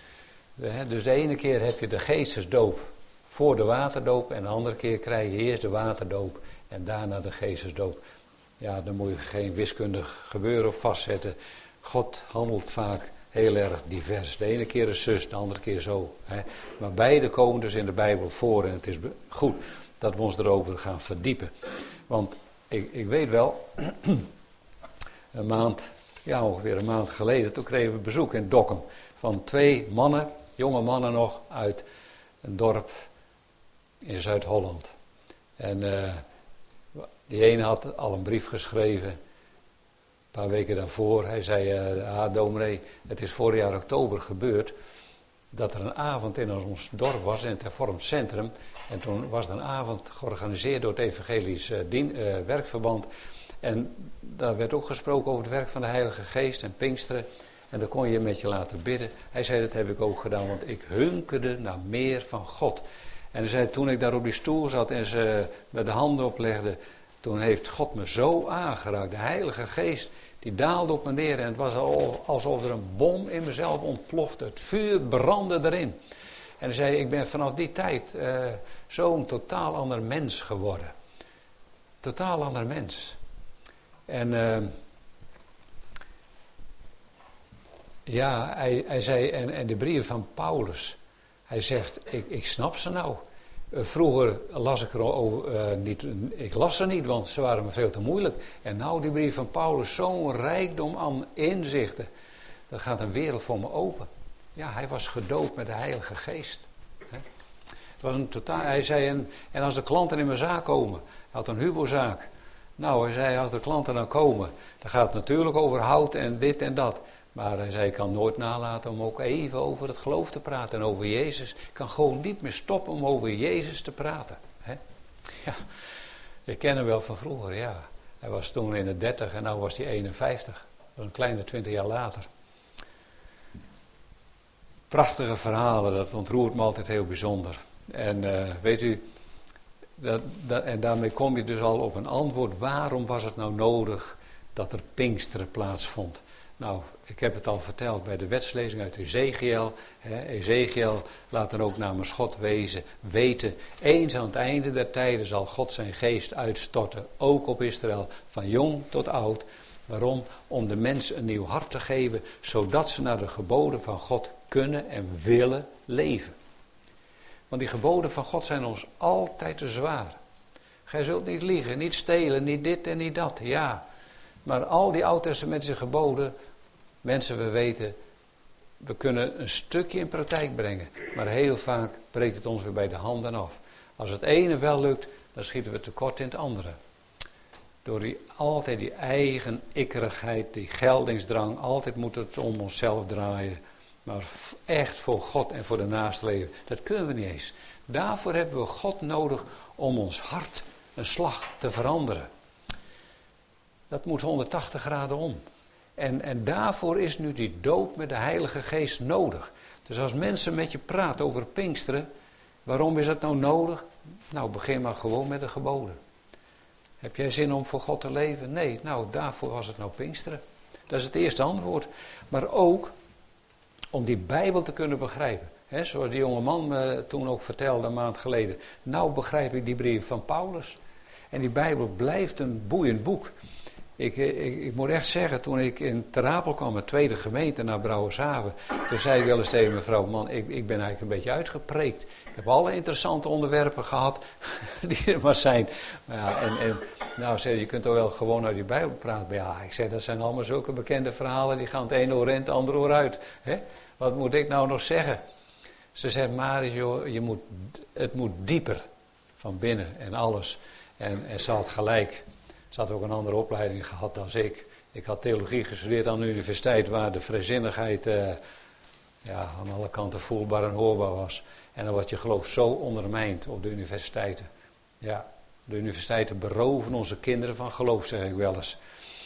Dus de ene keer heb je de geestesdoop voor de waterdoop. En de andere keer krijg je eerst de waterdoop en daarna de geestesdoop. Ja, daar moet je geen wiskundig gebeuren op vastzetten. God handelt vaak heel erg divers. De ene keer is zus, de andere keer zo. Hè. Maar beide komen dus in de Bijbel voor. En het is goed dat we ons erover gaan verdiepen. Want ik, ik weet wel, een maand, ja ongeveer een maand geleden, toen kregen we bezoek in Dokkum. Van twee mannen, jonge mannen nog, uit een dorp in Zuid-Holland. En uh, die ene had al een brief geschreven. Een paar weken daarvoor, hij zei, uh, ah dominee, het is vorig jaar oktober gebeurd dat er een avond in ons dorp was, in het hervormd centrum. En toen was er een avond georganiseerd door het evangelisch uh, dien, uh, werkverband. En daar werd ook gesproken over het werk van de Heilige Geest en Pinksteren. En dan kon je met je laten bidden. Hij zei, dat heb ik ook gedaan, want ik hunkerde naar meer van God. En hij zei, toen ik daar op die stoel zat en ze met de handen oplegde, toen heeft God me zo aangeraakt. De Heilige Geest, die daalde op me neer en het was al alsof er een bom in mezelf ontplofte. Het vuur brandde erin. En hij zei, ik ben vanaf die tijd uh, zo'n totaal ander mens geworden. Totaal ander mens. En uh, ja, hij, hij zei, en, en de brieven van Paulus, hij zegt, ik, ik snap ze nou. Uh, vroeger las ik er over, uh, niet, ik las ze niet, want ze waren me veel te moeilijk. En nou die brief van Paulus, zo'n rijkdom aan inzichten. Dan gaat een wereld voor me open. Ja, hij was gedoopt met de Heilige Geest. He. Het was een totaal, hij zei, en, en als de klanten in mijn zaak komen, hij had een Hubo-zaak. Nou, hij zei, als de klanten dan komen, dan gaat het natuurlijk over hout en dit en dat. Maar hij zei, ik kan nooit nalaten om ook even over het geloof te praten en over Jezus. Ik kan gewoon niet meer stoppen om over Jezus te praten. He. Ja, ik ken hem wel van vroeger, ja. Hij was toen in de dertig en nu was hij eenenvijftig. Dat was een kleine twintig jaar later. Prachtige verhalen, dat ontroert me altijd heel bijzonder. En uh, weet u, dat, dat, en daarmee kom je dus al op een antwoord. Waarom was het nou nodig dat er Pinksteren plaatsvond? Nou, ik heb het al verteld bij de wetslezing uit Ezekiel. He, Ezekiel laat dan ook namens God wezen, weten. Eens aan het einde der tijden zal God zijn geest uitstorten, ook op Israël, van jong tot oud. Waarom? Om de mensen een nieuw hart te geven, zodat ze naar de geboden van God kunnen en willen leven. Want die geboden van God zijn ons altijd te zwaar. Gij zult niet liegen, niet stelen, niet dit en niet dat. Ja, maar al die oud-testamentische geboden, mensen, we weten, we kunnen een stukje in praktijk brengen. Maar heel vaak breekt het ons weer bij de handen af. Als het ene wel lukt, dan schieten we tekort in het andere. Door die, altijd die eigen ikkerigheid, die geldingsdrang. Altijd moet het om onszelf draaien. Maar echt voor God en voor de naaste leven. Dat kunnen we niet eens. Daarvoor hebben we God nodig om ons hart een slag te veranderen. Dat moet honderdtachtig graden om. En, en daarvoor is nu die doop met de Heilige Geest nodig. Dus als mensen met je praten over Pinksteren, waarom is dat nou nodig? Nou, begin maar gewoon met de geboden. Heb jij zin om voor God te leven? Nee, nou, daarvoor was het nou Pinksteren. Dat is het eerste antwoord. Maar ook om die Bijbel te kunnen begrijpen. He, zoals die jonge man me toen ook vertelde een maand geleden. Nou begrijp ik die brief van Paulus. En die Bijbel blijft een boeiend boek. Ik, ik, ik moet echt zeggen, toen ik in Ter Apel kwam, mijn tweede gemeente naar Brouwershaven. Toen zei ik wel eens tegen mevrouw, man, ik, ik ben eigenlijk een beetje uitgepreekt. Ik heb alle interessante onderwerpen gehad die er maar zijn. Maar ja, en, en nou zei je kunt toch wel gewoon uit die Bijbel praten. Maar ja, ik zei, dat zijn allemaal zulke bekende verhalen, die gaan het ene oor in, het andere oor uit. He? Wat moet ik nou nog zeggen? Ze zei, Marius, joh, je moet, het moet dieper van binnen en alles. En, en ze had gelijk. Ze had ook een andere opleiding gehad dan ik. Ik had theologie gestudeerd aan de universiteit waar de vrijzinnigheid eh, ja, aan alle kanten voelbaar en hoorbaar was. En dan wordt je geloof zo ondermijnd op de universiteiten. Ja, de universiteiten beroven onze kinderen van geloof, zeg ik wel eens.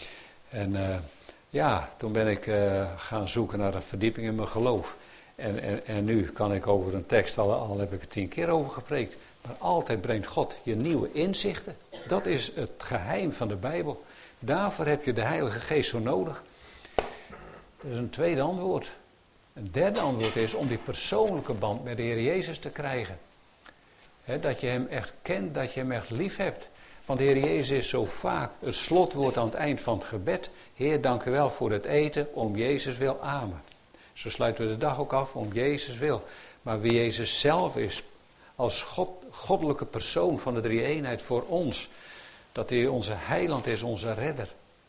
En uh, ja, toen ben ik uh, gaan zoeken naar een verdieping in mijn geloof. En, en, en nu kan ik over een tekst, al, al heb ik er tien keer over gepreekt. Maar altijd brengt God je nieuwe inzichten. Dat is het geheim van de Bijbel. Daarvoor heb je de Heilige Geest zo nodig. Dat is een tweede antwoord. Een derde antwoord is om die persoonlijke band met de Heer Jezus te krijgen. He, dat je hem echt kent, dat je hem echt lief hebt. Want de Heer Jezus is zo vaak het slotwoord aan het eind van het gebed. Heer, dank u wel voor het eten, om Jezus wil, amen. Zo sluiten we de dag ook af, om Jezus wil. Maar wie Jezus zelf is, als God, goddelijke persoon van de drie-eenheid voor ons. Dat hij onze heiland is, onze redder.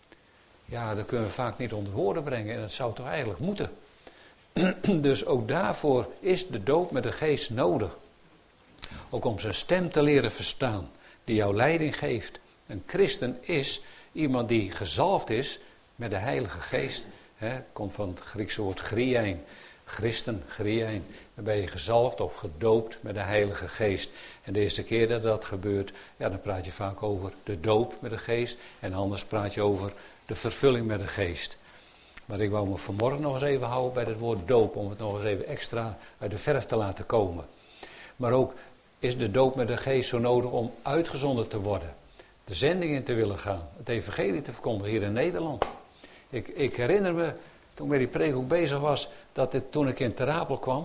Ja, dat kunnen we vaak niet onder woorden brengen. En dat zou toch eigenlijk moeten. Dus ook daarvoor is de doop met de Geest nodig. Ook om zijn stem te leren verstaan, die jouw leiding geeft. Een christen is iemand die gezalfd is met de Heilige Geest. He, komt van het Griekse woord griein. Christen, griein. Dan ben je gezalfd of gedoopt met de Heilige Geest. En de eerste keer dat dat gebeurt, ja, dan praat je vaak over de doop met de Geest. En anders praat je over de vervulling met de Geest. Maar ik wou me vanmorgen nog eens even houden bij het woord doop, om het nog eens even extra uit de verf te laten komen. Maar ook is de doop met de Geest zo nodig om uitgezonden te worden. De zending in te willen gaan. Het evangelie te verkondigen hier in Nederland. Ik, ik herinner me, toen ik met die preek ook bezig was, dat dit, toen ik in Ter Apel kwam,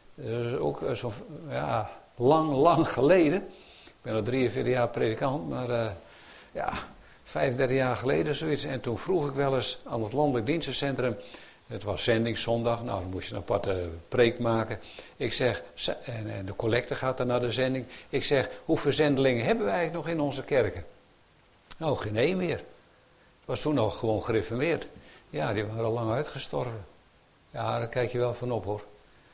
uh, ook uh, zo ja, lang, lang geleden. Ik ben al drieënveertig jaar predikant, maar uh, ja, vijfendertig jaar geleden zoiets. En toen vroeg ik wel eens aan het landelijk dienstencentrum, het was zendingszondag, nou dan moest je een aparte preek maken. Ik zeg, en, en de collecte gaat dan naar de zending. Ik zeg, hoeveel zendelingen hebben wij eigenlijk nog in onze kerken? Nou, geen één meer. Was toen nog gewoon gereformeerd. Ja, die waren al lang uitgestorven. Ja, daar kijk je wel van op hoor.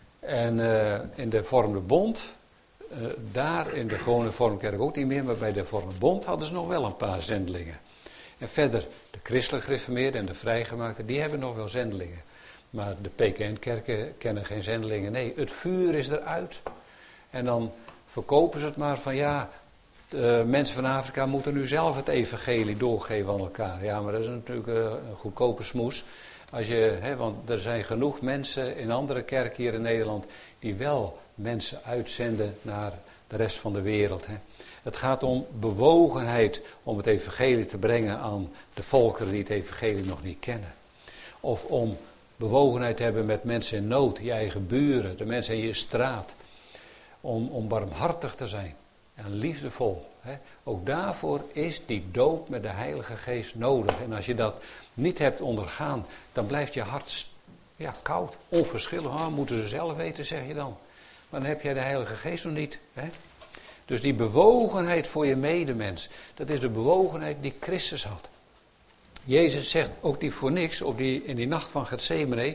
En uh, in de Vormde Bond, uh, daar in de gewone Vormkerk ook niet meer, maar bij de Vormde Bond hadden ze nog wel een paar zendelingen. En verder, de christelijk gereformeerden en de vrijgemaakten, die hebben nog wel zendelingen. Maar de P K N-kerken kennen geen zendelingen. Nee, het vuur is eruit. En dan verkopen ze het maar van ja, de mensen van Afrika moeten nu zelf het evangelie doorgeven aan elkaar. Ja, maar dat is natuurlijk een goedkope smoes. Als je, hè, want er zijn genoeg mensen in andere kerken hier in Nederland die wel mensen uitzenden naar de rest van de wereld. Hè. Het gaat om bewogenheid om het evangelie te brengen aan de volkeren die het evangelie nog niet kennen. Of om bewogenheid te hebben met mensen in nood, je eigen buren, de mensen in je straat. Om, om barmhartig te zijn en liefdevol. Hè. Ook daarvoor is die doop met de Heilige Geest nodig. En als je dat niet hebt ondergaan, dan blijft je hart ja, koud, onverschillig. Oh, moeten ze zelf weten, zeg je dan. Maar dan heb jij de Heilige Geest nog niet. Hè. Dus die bewogenheid voor je medemens, dat is de bewogenheid die Christus had. Jezus zegt ook die voor niks, op die, in die nacht van Getsemane,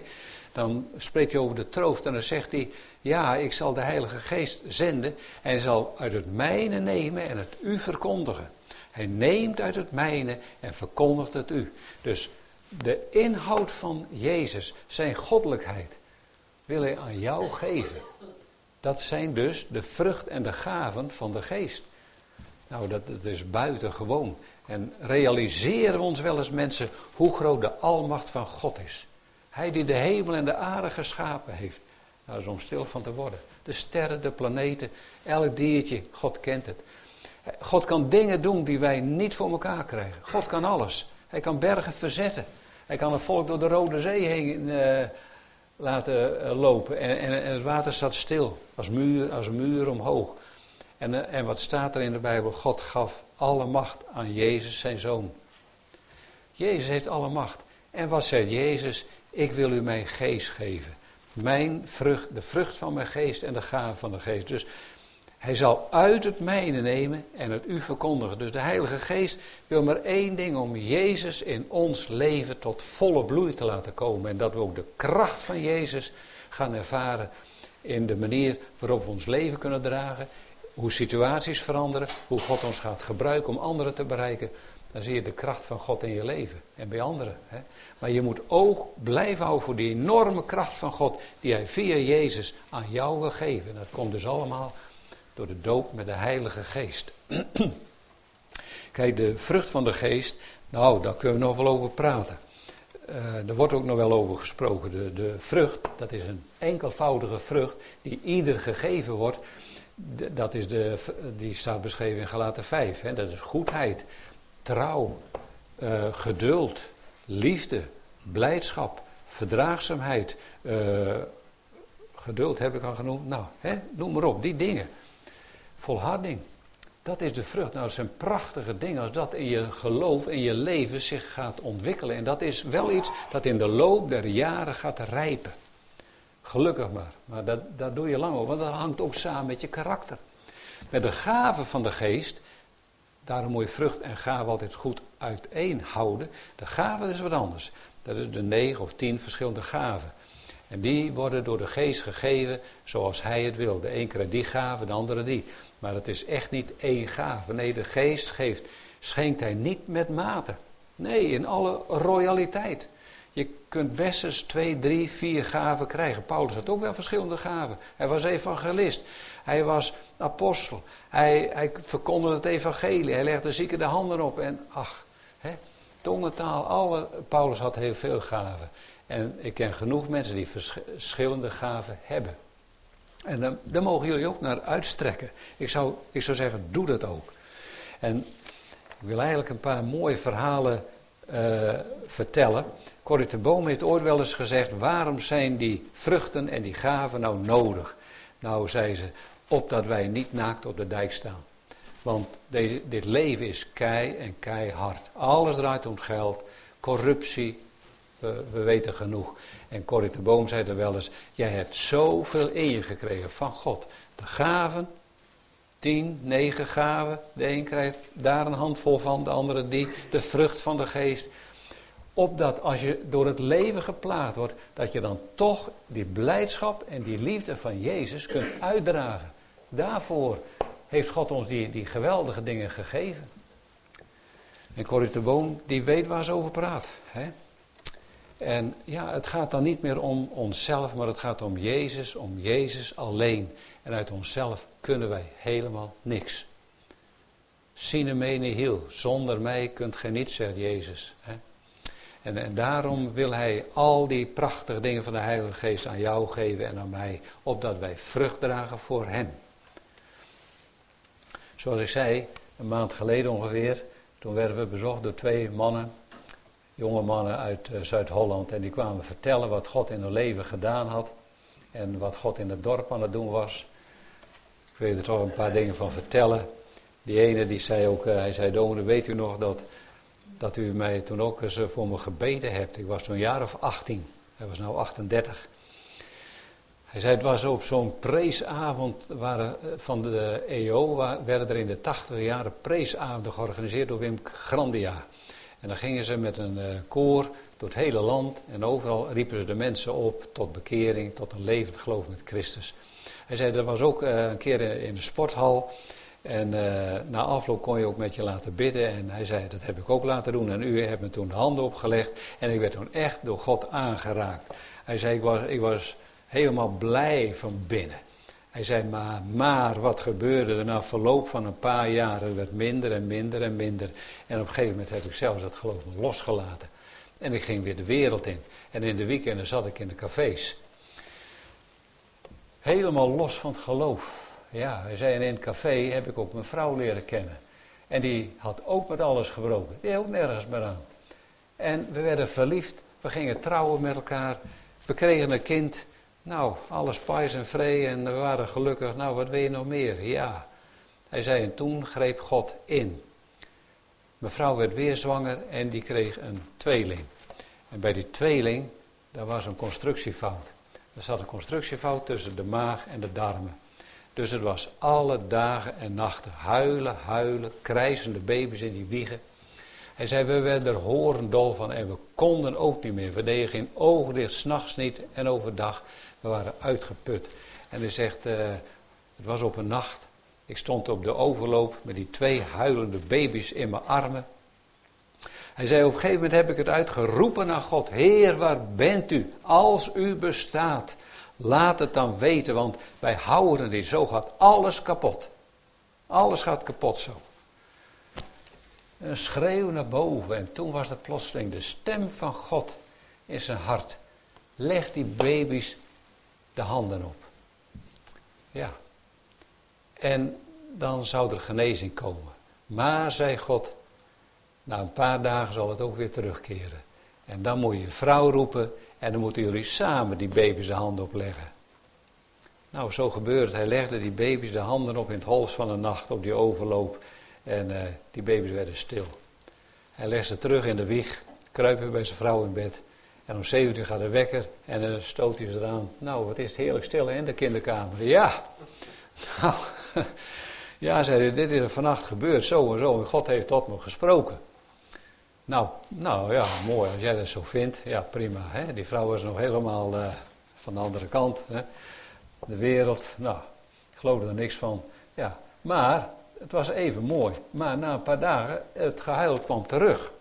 dan spreekt hij over de troost en dan zegt hij, ja, ik zal de Heilige Geest zenden en hij zal uit het mijne nemen en het u verkondigen. Hij neemt uit het mijne en verkondigt het u. Dus de inhoud van Jezus, zijn goddelijkheid, wil hij aan jou geven. Dat zijn dus de vrucht en de gaven van de geest. Nou, dat, dat is buitengewoon. En realiseren we ons wel eens mensen hoe groot de almacht van God is. Hij die de hemel en de aarde geschapen heeft. Nou, dat is om stil van te worden. De sterren, de planeten, elk diertje, God kent het. God kan dingen doen die wij niet voor elkaar krijgen. God kan alles. Hij kan bergen verzetten. Hij kan het volk door de Rode Zee heen uh, laten uh, lopen. En, en, en het water staat stil. Als muur, als een muur omhoog. En, uh, en wat staat er in de Bijbel? God gaf alle macht aan Jezus, zijn zoon. Jezus heeft alle macht. En wat zegt Jezus? Ik wil u mijn geest geven. Mijn vrucht, de vrucht van mijn geest en de gave van de geest. Dus hij zal uit het mijne nemen en het u verkondigen. Dus de Heilige Geest wil maar één ding, om Jezus in ons leven tot volle bloei te laten komen. En dat we ook de kracht van Jezus gaan ervaren in de manier waarop we ons leven kunnen dragen. Hoe situaties veranderen, hoe God ons gaat gebruiken om anderen te bereiken. Dan zie je de kracht van God in je leven en bij anderen. Hè. Maar je moet oog blijven houden voor die enorme kracht van God die hij via Jezus aan jou wil geven. En dat komt dus allemaal door de doop met de Heilige Geest. Kijk, de vrucht van de Geest, nou, daar kunnen we nog wel over praten. Uh, er wordt ook nog wel over gesproken. De, de vrucht, dat is een enkelvoudige vrucht die ieder gegeven wordt. De, dat is de, die staat beschreven in Galaten vijf. Hè. Dat is goedheid, trouw, uh, geduld, liefde, blijdschap, verdraagzaamheid. Uh, geduld heb ik al genoemd. Nou, hè, noem maar op, die dingen. Volharding, dat is de vrucht. Nou, dat zijn prachtige dingen als dat in je geloof, in je leven zich gaat ontwikkelen. En dat is wel iets dat in de loop der jaren gaat rijpen. Gelukkig maar. Maar dat, dat doe je lang over, want dat hangt ook samen met je karakter. Met de gaven van de geest, daarom moet je vrucht en gave altijd goed uiteen houden. De gave is wat anders. Dat is de negen of tien verschillende gaven. En die worden door de geest gegeven zoals hij het wil. De een krijgt die gave, de andere die. Maar het is echt niet één gave. Nee, de geest geeft, schenkt hij niet met mate. Nee, in alle royaliteit. Je kunt best eens twee, drie, vier gaven krijgen. Paulus had ook wel verschillende gaven. Hij was evangelist. Hij was apostel. Hij, hij verkondigde het evangelie. Hij legde de zieken de handen op. En ach, hè, tongentaal. Alle, Paulus had heel veel gaven. En ik ken genoeg mensen die verschillende gaven hebben. En dan, daar mogen jullie ook naar uitstrekken. Ik zou, ik zou zeggen, doe dat ook. En ik wil eigenlijk een paar mooie verhalen uh, vertellen. Corrie ten Boom heeft ooit wel eens gezegd, waarom zijn die vruchten en die gaven nou nodig? Nou, zei ze, opdat wij niet naakt op de dijk staan. Want de, dit leven is kei en keihard. Alles draait om geld, corruptie. We, we weten genoeg. En Corrie ten Boom zei er wel eens, jij hebt zoveel in je gekregen van God. De gaven, tien, negen gaven. De een krijgt daar een handvol van, de andere die. De vrucht van de geest. Opdat als je door het leven geplaagd wordt, dat je dan toch die blijdschap en die liefde van Jezus kunt uitdragen. Daarvoor heeft God ons die, die geweldige dingen gegeven. En Corrie ten Boom, die weet waar ze over praat. Hè? En ja, het gaat dan niet meer om onszelf, maar het gaat om Jezus, om Jezus alleen. En uit onszelf kunnen wij helemaal niks. Sine me nihil, zonder mij kunt gij niets, zegt Jezus. Hè? En, en daarom wil hij al die prachtige dingen van de Heilige Geest aan jou geven en aan mij, opdat wij vrucht dragen voor hem. Zoals ik zei, een maand geleden ongeveer, toen werden we bezocht door twee mannen, jonge mannen uit uh, Zuid-Holland. En die kwamen vertellen wat God in hun leven gedaan had en wat God in het dorp aan het doen was. Ik wil er toch een paar dingen van vertellen. Die ene die zei ook, uh, hij zei, dominee, weet u nog dat... dat u mij toen ook eens voor me gebeden hebt. Ik was toen een jaar of achttien. Hij was nu achtendertig. Hij zei, het was op zo'n preesavond waren, van de E O, waar, werden er in de tachtige jaren preesavonden georganiseerd door Wim Grandia. En dan gingen ze met een uh, koor door het hele land en overal riepen ze de mensen op tot bekering, tot een levend geloof met Christus. Hij zei, er was ook uh, een keer in de sporthal en uh, na afloop kon je ook met je laten bidden. En hij zei, dat heb ik ook laten doen en u hebt me toen de handen opgelegd en ik werd toen echt door God aangeraakt. Hij zei, ik was, ik was helemaal blij van binnen. Hij zei, maar, maar wat gebeurde er na verloop van een paar jaren? Het werd minder en minder en minder. En op een gegeven moment heb ik zelfs dat geloof me losgelaten. En ik ging weer de wereld in. En in de weekenden zat ik in de cafés. Helemaal los van het geloof. Ja, hij zei, en in het café heb ik ook mijn vrouw leren kennen. En die had ook met alles gebroken. Die had ook nergens meer aan. En we werden verliefd. We gingen trouwen met elkaar. We kregen een kind. Nou, alles pais en vree en we waren gelukkig. Nou, wat wil je nog meer? Ja. Hij zei, en toen greep God in. Mijn vrouw werd weer zwanger en die kreeg een tweeling. En bij die tweeling, daar was een constructiefout. Er zat een constructiefout tussen de maag en de darmen. Dus het was alle dagen en nachten huilen, huilen, krijzende baby's in die wiegen. Hij zei, we werden er horendol van en we konden ook niet meer. We deden geen ogen dicht, 's nachts niet en overdag. We waren uitgeput. En hij zegt, uh, het was op een nacht. Ik stond op de overloop met die twee huilende baby's in mijn armen. Hij zei, op een gegeven moment heb ik het uitgeroepen naar God. Heer, waar bent u? Als u bestaat, laat het dan weten, want wij houden het niet. Zo gaat alles kapot. Alles gaat kapot zo. Een schreeuw naar boven en toen was het plotseling de stem van God in zijn hart. Leg die baby's de handen op. Ja. En dan zou er genezing komen. Maar, zei God, na een paar dagen zal het ook weer terugkeren. En dan moet je je vrouw roepen en dan moeten jullie samen die baby's de handen opleggen. Nou, zo gebeurde het. Hij legde die baby's de handen op in het hols van de nacht op die overloop. En uh, die baby's werden stil. Hij legt ze terug in de wieg, kruipt bij zijn vrouw in bed. En om zeven uur gaat de wekker en dan stoot hij ze eraan. Nou, wat is het heerlijk stil in de kinderkamer. Ja, nou, ja, zei hij, dit is er vannacht gebeurd, zo en zo. En God heeft tot me gesproken. Nou, nou ja, mooi, als jij dat zo vindt. Ja, prima. Hè? Die vrouw was nog helemaal uh, van de andere kant. Hè? De wereld, nou, ik geloofde er niks van. Ja, maar het was even mooi. Maar na een paar dagen, het gehuil kwam terug.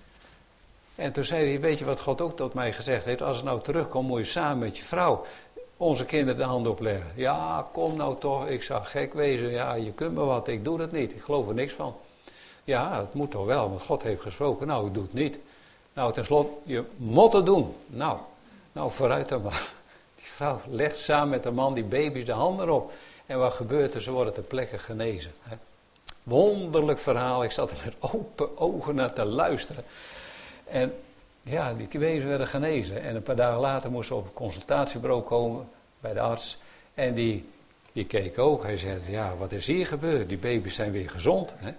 En toen zei hij, weet je wat God ook tot mij gezegd heeft? Als het nou terugkomt, moet je samen met je vrouw onze kinderen de handen opleggen. Ja, kom nou toch, ik zou gek wezen. Ja, je kunt me wat, ik doe dat niet. Ik geloof er niks van. Ja, het moet toch wel, want God heeft gesproken. Nou, ik doe het niet. Nou, tenslotte, je moet het doen. Nou, nou vooruit dan maar. Die vrouw legt samen met de man die baby's de handen op. En wat gebeurt er? Ze worden ter plekke genezen. Hè? Wonderlijk verhaal. Ik zat er met open ogen naar te luisteren. En ja, die baby's werden genezen. En een paar dagen later moest ze op een consultatiebureau komen bij de arts. En die, die keek ook. Hij zei, ja, wat is hier gebeurd? Die baby's zijn weer gezond. Hè?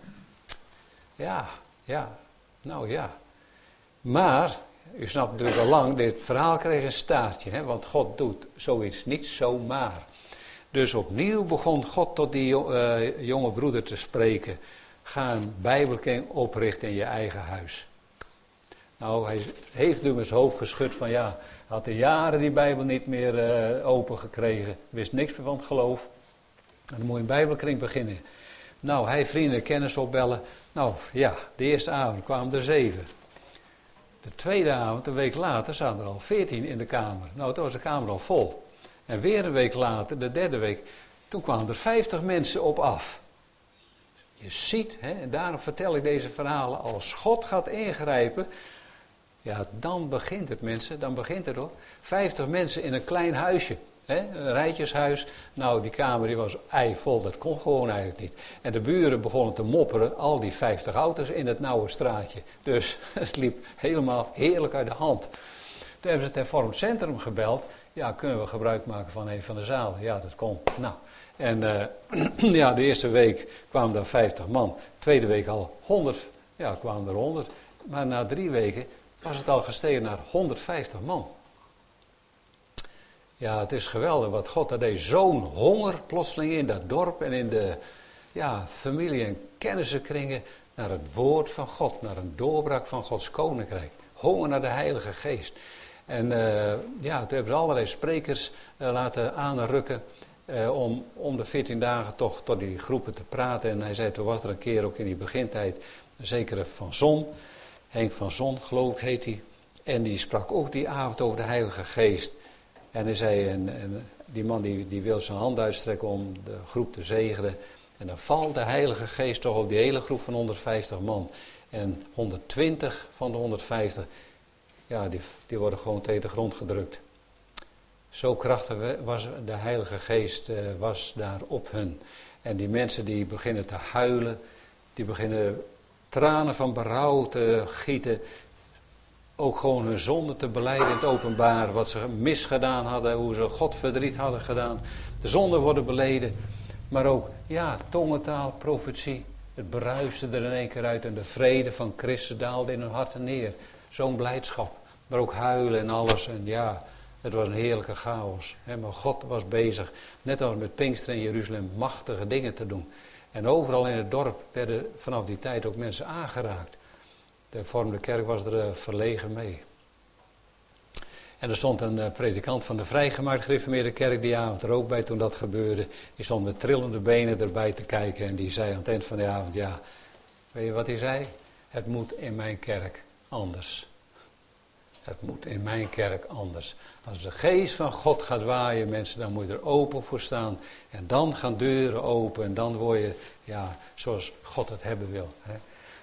Ja, ja, nou ja. Maar, u snapt natuurlijk al lang, dit verhaal kreeg een staartje. Hè? Want God doet zoiets niet zomaar. Dus opnieuw begon God tot die uh, jonge broeder te spreken. Ga een bijbelkring oprichten in je eigen huis. Nou, hij heeft dus met zijn hoofd geschud van ja, hij had de jaren die Bijbel niet meer uh, open gekregen. Wist niks meer van het geloof. En dan moet je een bijbelkring beginnen. Nou, hij vrienden en kennis opbellen. Nou ja, de eerste avond kwamen er zeven. De tweede avond, een week later, zaten er al veertien in de kamer. Nou, toen was de kamer al vol. En weer een week later, de derde week, toen kwamen er vijftig mensen op af. Je ziet, hè, en daarom vertel ik deze verhalen, als God gaat ingrijpen, ja, dan begint het mensen, dan begint het hoor. vijftig mensen in een klein huisje, hè, een rijtjeshuis. Nou, die kamer die was eivol, dat kon gewoon eigenlijk niet. En de buren begonnen te mopperen, al die vijftig auto's in het nauwe straatje. Dus het liep helemaal heerlijk uit de hand. Toen hebben ze het hervormd centrum gebeld. Ja, kunnen we gebruik maken van een van de zalen? Ja, dat kon. Nou, en uh, ja, de eerste week kwamen er vijftig man. Tweede week al honderd. Ja, kwamen er honderd. Maar na drie weken was het al gestegen naar honderdvijftig man. Ja, het is geweldig wat God daar deed. Zo'n honger plotseling in dat dorp en in de ja, familie- en kennissenkringen naar het woord van God. Naar een doorbraak van Gods koninkrijk. honger naar de Heilige Geest. En uh, ja, toen hebben ze allerlei sprekers uh, laten aanrukken uh, om, om de veertien dagen toch tot die groepen te praten. En hij zei, toen was er een keer ook in die begintijd een zekere Van Zon, Henk van Zon geloof ik heet hij. En die sprak ook die avond over de Heilige Geest. En hij zei, en, en die man die, die wil zijn hand uitstrekken om de groep te zegenen. En dan valt de Heilige Geest toch op die hele groep van honderdvijftig man. En honderdtwintig van de honderdvijftig, ja, die, die worden gewoon tegen de grond gedrukt. Zo krachtig was de Heilige Geest uh, was daar op hun. En die mensen die beginnen te huilen, die beginnen tranen van berouw te gieten. Ook gewoon hun zonde te belijden in het openbaar. Wat ze misgedaan hadden, hoe ze God verdriet hadden gedaan. De zonden worden beleden. Maar ook, ja, tongentaal, profetie. Het bruiste er in één keer uit en de vrede van Christus daalde in hun harten neer. Zo'n blijdschap. Maar ook huilen en alles. En ja, het was een heerlijke chaos. Hè? Maar God was bezig, net als met Pinksteren in Jeruzalem, machtige dingen te doen. En overal in het dorp werden vanaf die tijd ook mensen aangeraakt. De hervormde kerk was er uh, verlegen mee. En er stond een uh, predikant van de vrijgemaakt gereformeerde kerk die avond er ook bij toen dat gebeurde. Die stond met trillende benen erbij te kijken en die zei aan het eind van de avond, ja, weet je wat hij zei? Het moet in mijn kerk anders. Het moet in mijn kerk anders. Als de geest van God gaat waaien, mensen, dan moet je er open voor staan. En dan gaan deuren open en dan word je, ja, zoals God het hebben wil. Hè.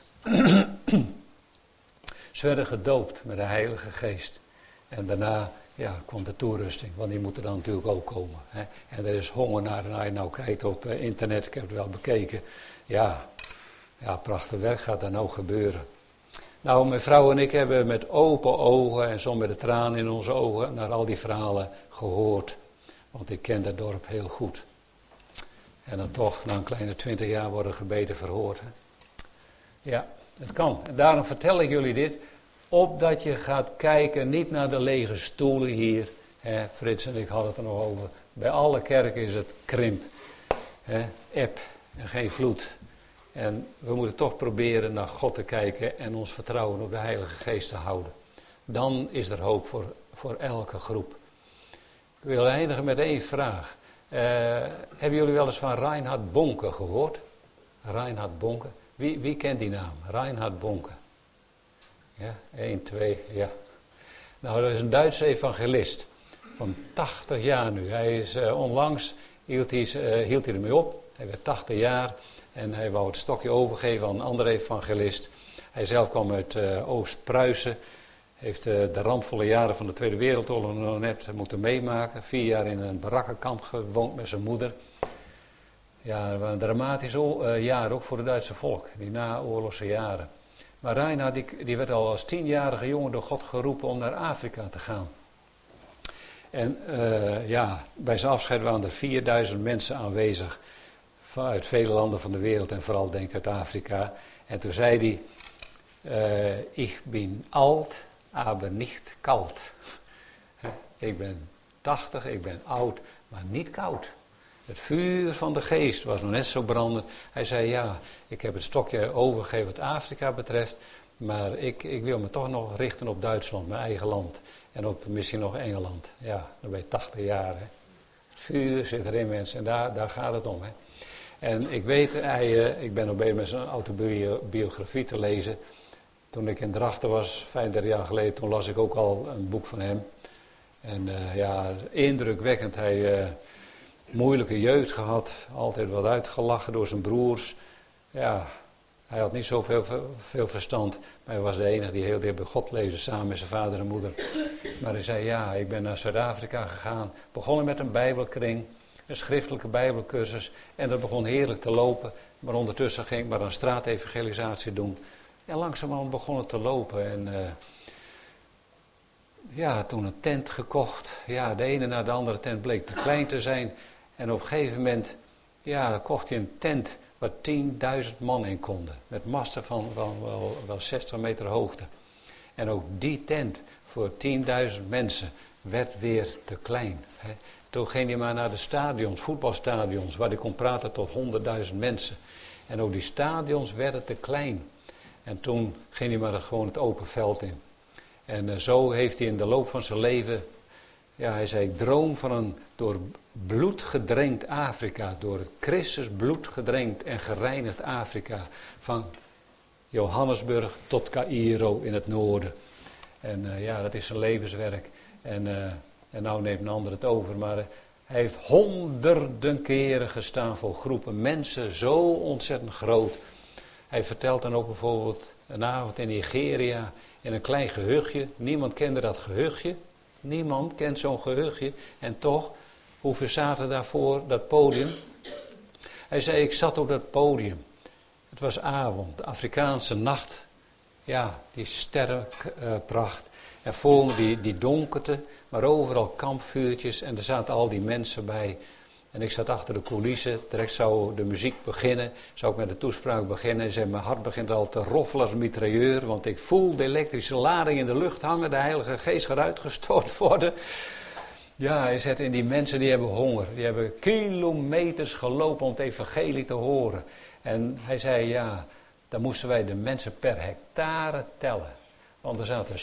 Ze werden gedoopt met de Heilige Geest. En daarna ja, komt de toerusting, want die moet er dan natuurlijk ook komen. Hè. En er is honger naar, en als je nou kijkt op uh, internet, ik heb het wel bekeken. Ja, ja, prachtig werk gaat daar nou gebeuren. Nou, mijn vrouw en ik hebben met open ogen en soms met de tranen in onze ogen naar al die verhalen gehoord. Want ik ken dat dorp heel goed. En dan toch, na een kleine twintig jaar worden gebeden verhoord. Hè. Ja, het kan. En daarom vertel ik jullie dit. Opdat je gaat kijken, niet naar de lege stoelen hier. Hè, Frits en ik hadden het er nog over. Bij alle kerken is het krimp. Hè, eb en geen vloed. En we moeten toch proberen naar God te kijken en ons vertrouwen op de Heilige Geest te houden. Dan is er hoop voor, voor elke groep. Ik wil eindigen met één vraag. Uh, hebben jullie wel eens van Reinhard Bonke gehoord? Reinhard Bonke. Wie, wie kent die naam? Reinhard Bonke. Ja, één, twee, ja. Nou, dat is een Duitse evangelist. Van tachtig jaar nu. Hij is uh, onlangs, hield hij, uh, hield hij ermee op. Hij werd tachtig jaar. En hij wou het stokje overgeven aan een andere evangelist. Hij zelf kwam uit uh, Oost-Pruisen. Heeft uh, de rampvolle jaren van de Tweede Wereldoorlog nog net moeten meemaken. Vier jaar in een barakkenkamp gewoond met zijn moeder. Ja, een dramatisch uh, jaar ook voor het Duitse volk. Die naoorlogse jaren. Maar Reinhard die, die werd al als tienjarige jongen door God geroepen om naar Afrika te gaan. En uh, ja, bij zijn afscheid waren er vierduizend mensen aanwezig. Uit vele landen van de wereld en vooral denk ik uit Afrika. En toen zei hij, uh, ik ben oud, aber niet koud. Ik ben tachtig, ik ben oud, maar niet koud. Het vuur van de geest was nog net zo brandend. Hij zei, ja, ik heb het stokje overgegeven wat Afrika betreft. Maar ik, ik wil me toch nog richten op Duitsland, mijn eigen land. En op misschien nog Engeland. Ja, dan ben je tachtig jaar. Hè. Het vuur zit erin, mensen. En daar, daar gaat het om. Hè. En ik weet, hij, uh, ik ben nog bezig met zijn autobiografie te lezen. Toen ik in Drachten was, vijfendertig jaar geleden, toen las ik ook al een boek van hem. En uh, ja, indrukwekkend. Hij uh, moeilijke jeugd gehad, altijd wat uitgelachen door zijn broers. Ja, hij had niet zoveel veel verstand, maar hij was de enige die heel dicht bij God leefde, samen met zijn vader en moeder. Maar hij zei, ja, ik ben naar Zuid-Afrika gegaan, begonnen met een bijbelkring. Een schriftelijke bijbelcursus. En dat begon heerlijk te lopen. Maar ondertussen ging ik maar een straatevangelisatie doen. En langzamerhand begon het te lopen. En uh, ja, toen een tent gekocht. Ja, de ene na de andere tent bleek te klein te zijn. En op een gegeven moment ja, kocht hij een tent waar tienduizend man in konden. Met masten van, van wel, wel zestig meter hoogte. En ook die tent voor tienduizend mensen werd weer te klein. Hè. Toen ging hij maar naar de stadions, voetbalstadions, waar hij kon praten tot honderdduizend mensen. En ook die stadions werden te klein. En toen ging hij maar gewoon het open veld in. En uh, zo heeft hij in de loop van zijn leven, ja, hij zei, ik droom van een door bloed gedrenkt Afrika, door het Christus bloed gedrenkt en gereinigd Afrika, van Johannesburg tot Caïro in het noorden. En uh, ja, dat is zijn levenswerk. En, uh, en nou neemt een ander het over, maar uh, hij heeft honderden keren gestaan voor groepen mensen, zo ontzettend groot. Hij vertelt dan ook bijvoorbeeld een avond in Nigeria, in een klein gehuchtje. Niemand kende dat gehuchtje. Niemand kent zo'n gehuchtje. En toch, hoeveel zaten daarvoor dat podium? Hij zei, ik zat op dat podium. Het was avond, de Afrikaanse nacht. Ja, die sterrenpracht. En voor me die, die donkerte, maar overal kampvuurtjes. En er zaten al die mensen bij. En ik zat achter de coulissen, direct zou de muziek beginnen, zou ik met de toespraak beginnen. En zei, mijn hart begint al te roffelen als een mitrailleur, want ik voel de elektrische lading in de lucht hangen, de Heilige Geest gaat uitgestort worden. Ja, hij zegt, en die mensen die hebben honger, die hebben kilometers gelopen om het evangelie te horen. En hij zei, ja, dan moesten wij de mensen per hectare tellen. Want er zaten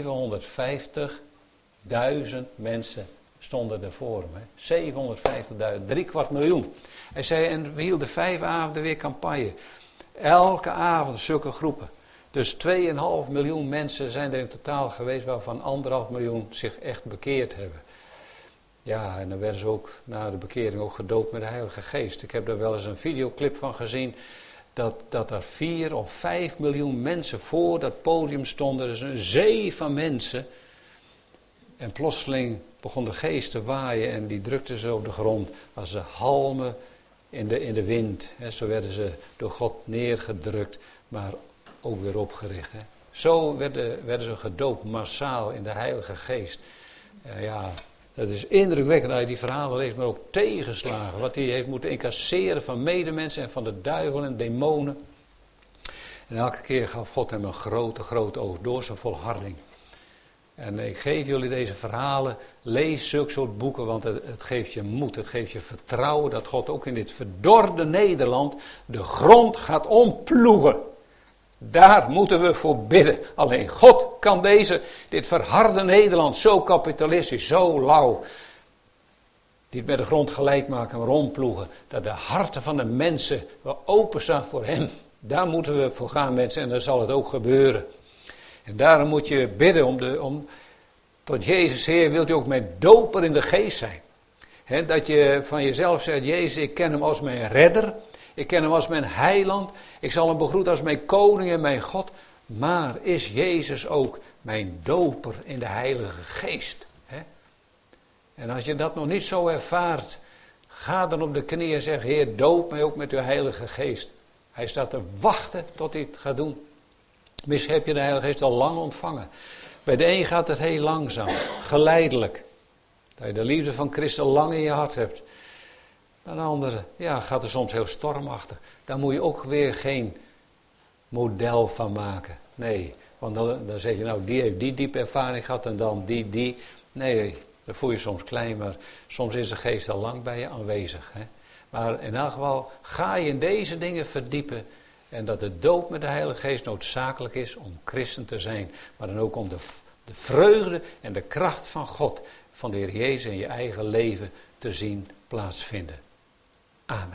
zevenhonderdvijftigduizend mensen stonden er voor hem. zevenhonderdvijftigduizend, drie kwart miljoen. Hij zei, en we hielden vijf avonden weer campagne. Elke avond zulke groepen. Dus twee komma vijf miljoen mensen zijn er in totaal geweest, waarvan anderhalf miljoen zich echt bekeerd hebben. Ja, en dan werden ze ook na de bekering ook gedoopt met de Heilige Geest. Ik heb daar wel eens een videoclip van gezien, dat, dat er vier of vijf miljoen mensen voor dat podium stonden. Dus een zee van mensen. En plotseling begon de geest te waaien en die drukte ze op de grond als ze halmen in de, in de wind. He, zo werden ze door God neergedrukt, maar ook weer opgericht. He. Zo werden, werden ze gedoopt massaal in de Heilige Geest. Uh, ja, dat is indrukwekkend als je die verhalen leest, maar ook tegenslagen. Wat hij heeft moeten incasseren van medemensen en van de duivel en demonen. En elke keer gaf God hem een grote, grote oogst door zijn volharding. En ik geef jullie deze verhalen, lees zulke soort boeken, want het, het geeft je moed, het geeft je vertrouwen dat God ook in dit verdorde Nederland de grond gaat omploegen. Daar moeten we voor bidden. Alleen God kan deze, dit verharde Nederland, zo kapitalistisch, zo lauw, niet met de grond gelijk maken, maar omploegen. Dat de harten van de mensen wel openstaan voor hem. Daar moeten we voor gaan, mensen, en dan zal het ook gebeuren. En daarom moet je bidden om, de, om tot Jezus, Heer, wilt u ook mijn doper in de geest zijn. He, dat je van jezelf zegt, Jezus, ik ken hem als mijn redder. Ik ken hem als mijn heiland. Ik zal hem begroeten als mijn koning en mijn God. Maar is Jezus ook mijn doper in de Heilige Geest? He? En als je dat nog niet zo ervaart, ga dan op de knieën en zeg, Heer, doop mij ook met uw Heilige Geest. Hij staat te wachten tot hij het gaat doen. Misschien heb je de Heilige Geest al lang ontvangen. Bij de een gaat het heel langzaam, geleidelijk. Dat je de liefde van Christus lang in je hart hebt. Bij de andere, ja, gaat er soms heel stormachtig. Daar moet je ook weer geen model van maken. Nee, want dan, dan zeg je, nou, die heeft die diepe ervaring gehad en dan die, die. Nee, dat voel je soms klein, maar soms is de Geest al lang bij je aanwezig. Hè? Maar in elk geval, ga je in deze dingen verdiepen. En dat de doop met de Heilige Geest noodzakelijk is om christen te zijn. Maar dan ook om de, de vreugde en de kracht van God, van de Heer Jezus in je eigen leven te zien plaatsvinden. Amen.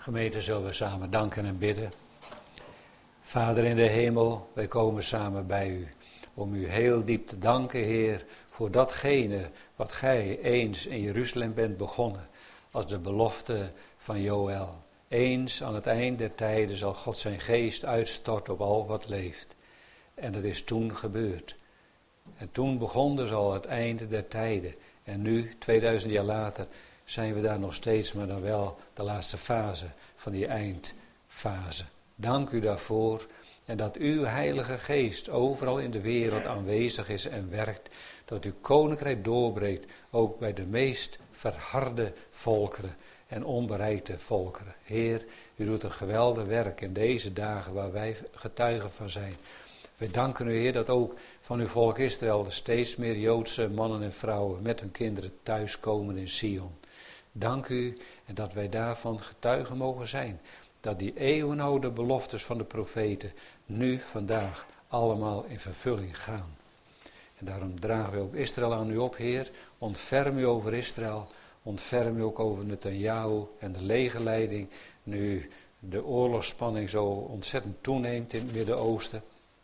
Gemeente, zullen we samen danken en bidden. Vader in de hemel, wij komen samen bij u om u heel diep te danken, Heer, voor datgene wat gij eens in Jeruzalem bent begonnen, als de belofte van Joël. Eens aan het eind der tijden zal God zijn geest uitstorten op al wat leeft. En dat is toen gebeurd. En toen begon dus al het einde der tijden. En nu, tweeduizend jaar later, zijn we daar nog steeds, maar dan wel de laatste fase van die eindfase. Dank u daarvoor en dat uw Heilige Geest overal in de wereld aanwezig is en werkt. Dat uw koninkrijk doorbreekt, ook bij de meest verharde volkeren en onbereikte volkeren. Heer, u doet een geweldig werk in deze dagen waar wij getuigen van zijn. Wij danken u, Heer, dat ook van uw volk Israël steeds meer Joodse mannen en vrouwen met hun kinderen thuiskomen in Sion. Dank u en dat wij daarvan getuigen mogen zijn. Dat die eeuwenoude beloftes van de profeten nu, vandaag, allemaal in vervulling gaan. En daarom dragen we ook Israël aan u op, Heer. Ontferm u over Israël. Ontferm u ook over Netanyahu en de legerleiding. Nu de oorlogsspanning zo ontzettend toeneemt in het Midden-Oosten.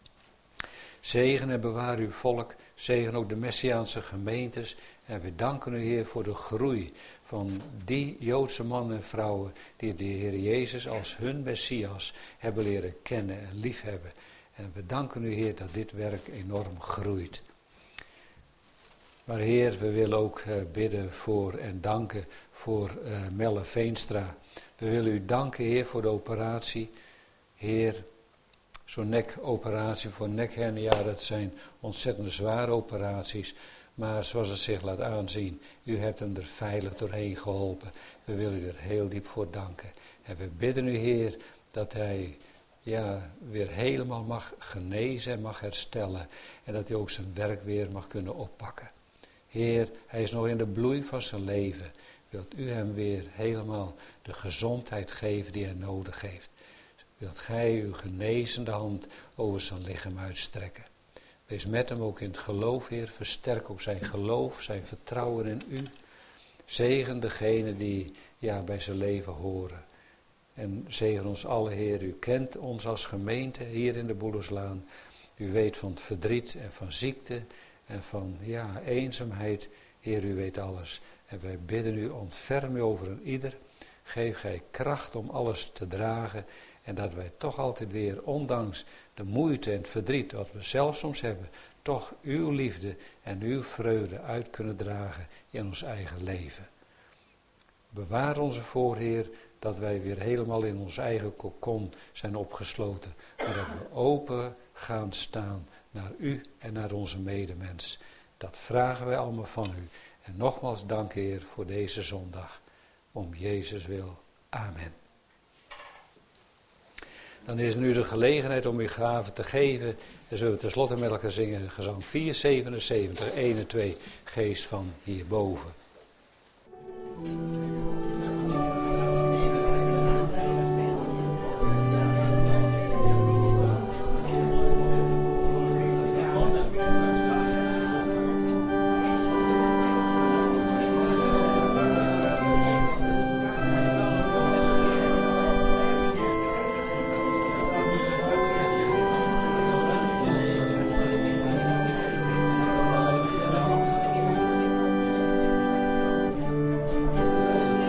Zegen en bewaar uw volk. Zegen ook de Messiaanse gemeentes. En we danken u, Heer, voor de groei van die Joodse mannen en vrouwen die de Heer Jezus als hun Messias hebben leren kennen en liefhebben. En we danken u, Heer, dat dit werk enorm groeit. Maar Heer, we willen ook uh, bidden voor en danken voor uh, Melle Veenstra. We willen u danken, Heer, voor de operatie. Heer, zo'n nekoperatie voor nekhernia, dat zijn ontzettend zware operaties. Maar zoals het zich laat aanzien, u hebt hem er veilig doorheen geholpen. We willen u er heel diep voor danken. En we bidden u, Heer, dat hij ja, weer helemaal mag genezen en mag herstellen. En dat hij ook zijn werk weer mag kunnen oppakken. Heer, hij is nog in de bloei van zijn leven. Wilt u hem weer helemaal de gezondheid geven die hij nodig heeft. Wilt gij uw genezende hand over zijn lichaam uitstrekken. Wees met hem ook in het geloof, Heer. Versterk ook zijn geloof, zijn vertrouwen in u. Zegen degene die ja, bij zijn leven horen. En zegen ons alle, Heer. U kent ons als gemeente hier in de Boelerslaan. U weet van het verdriet en van ziekte en van ja, eenzaamheid. Heer, u weet alles. En wij bidden u, ontferm u over een ieder. Geef gij kracht om alles te dragen. En dat wij toch altijd weer, ondanks de moeite en het verdriet wat we zelf soms hebben, toch uw liefde en uw vreugde uit kunnen dragen in ons eigen leven. Bewaar ons ervoor, Heer, dat wij weer helemaal in ons eigen kokon zijn opgesloten. Maar dat we open gaan staan naar u en naar onze medemens. Dat vragen wij allemaal van u. En nogmaals dank, Heer, voor deze zondag. Om Jezus wil. Amen. Dan is nu de gelegenheid om uw gaven te geven. En zullen we tenslotte met elkaar zingen. Gezang vier zevenenzeventig, één en twee. Geest van hierboven. Amen.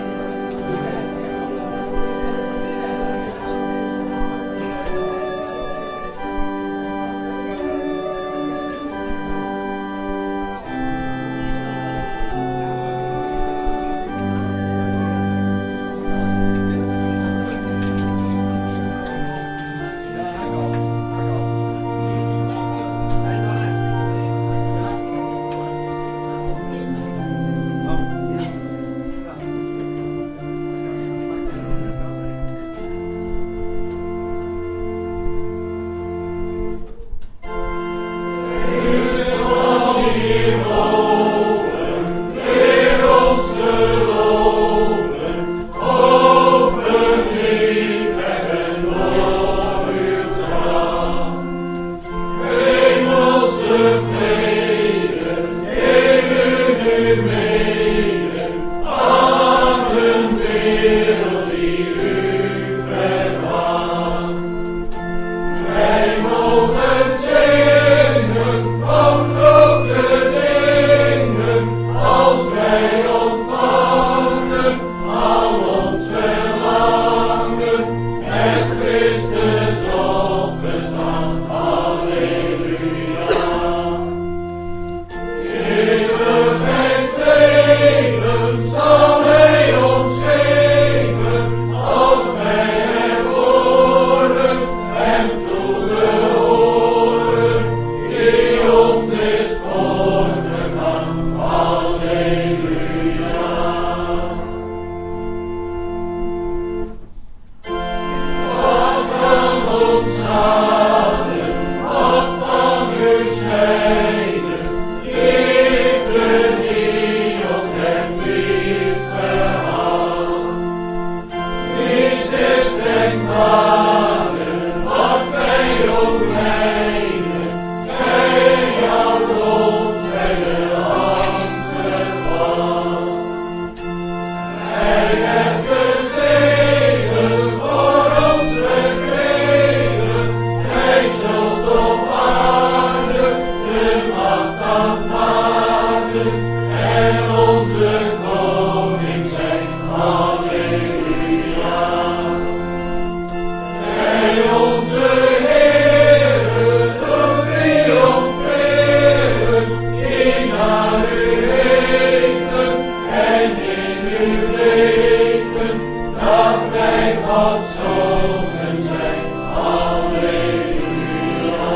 weten dat wij Gods zonen zijn. Halleluja.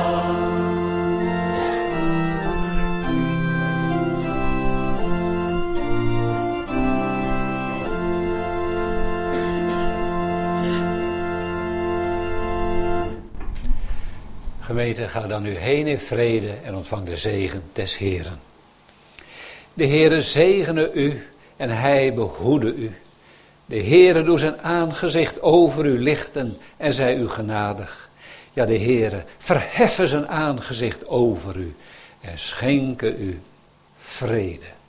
Gemeente, ga dan nu heen in vrede en ontvang de zegen des Heeren. De Heere zegene u en hij behoede u. De Heere doet zijn aangezicht over u lichten en zij u genadig. Ja, de Heere verheffen zijn aangezicht over u en schenke u vrede.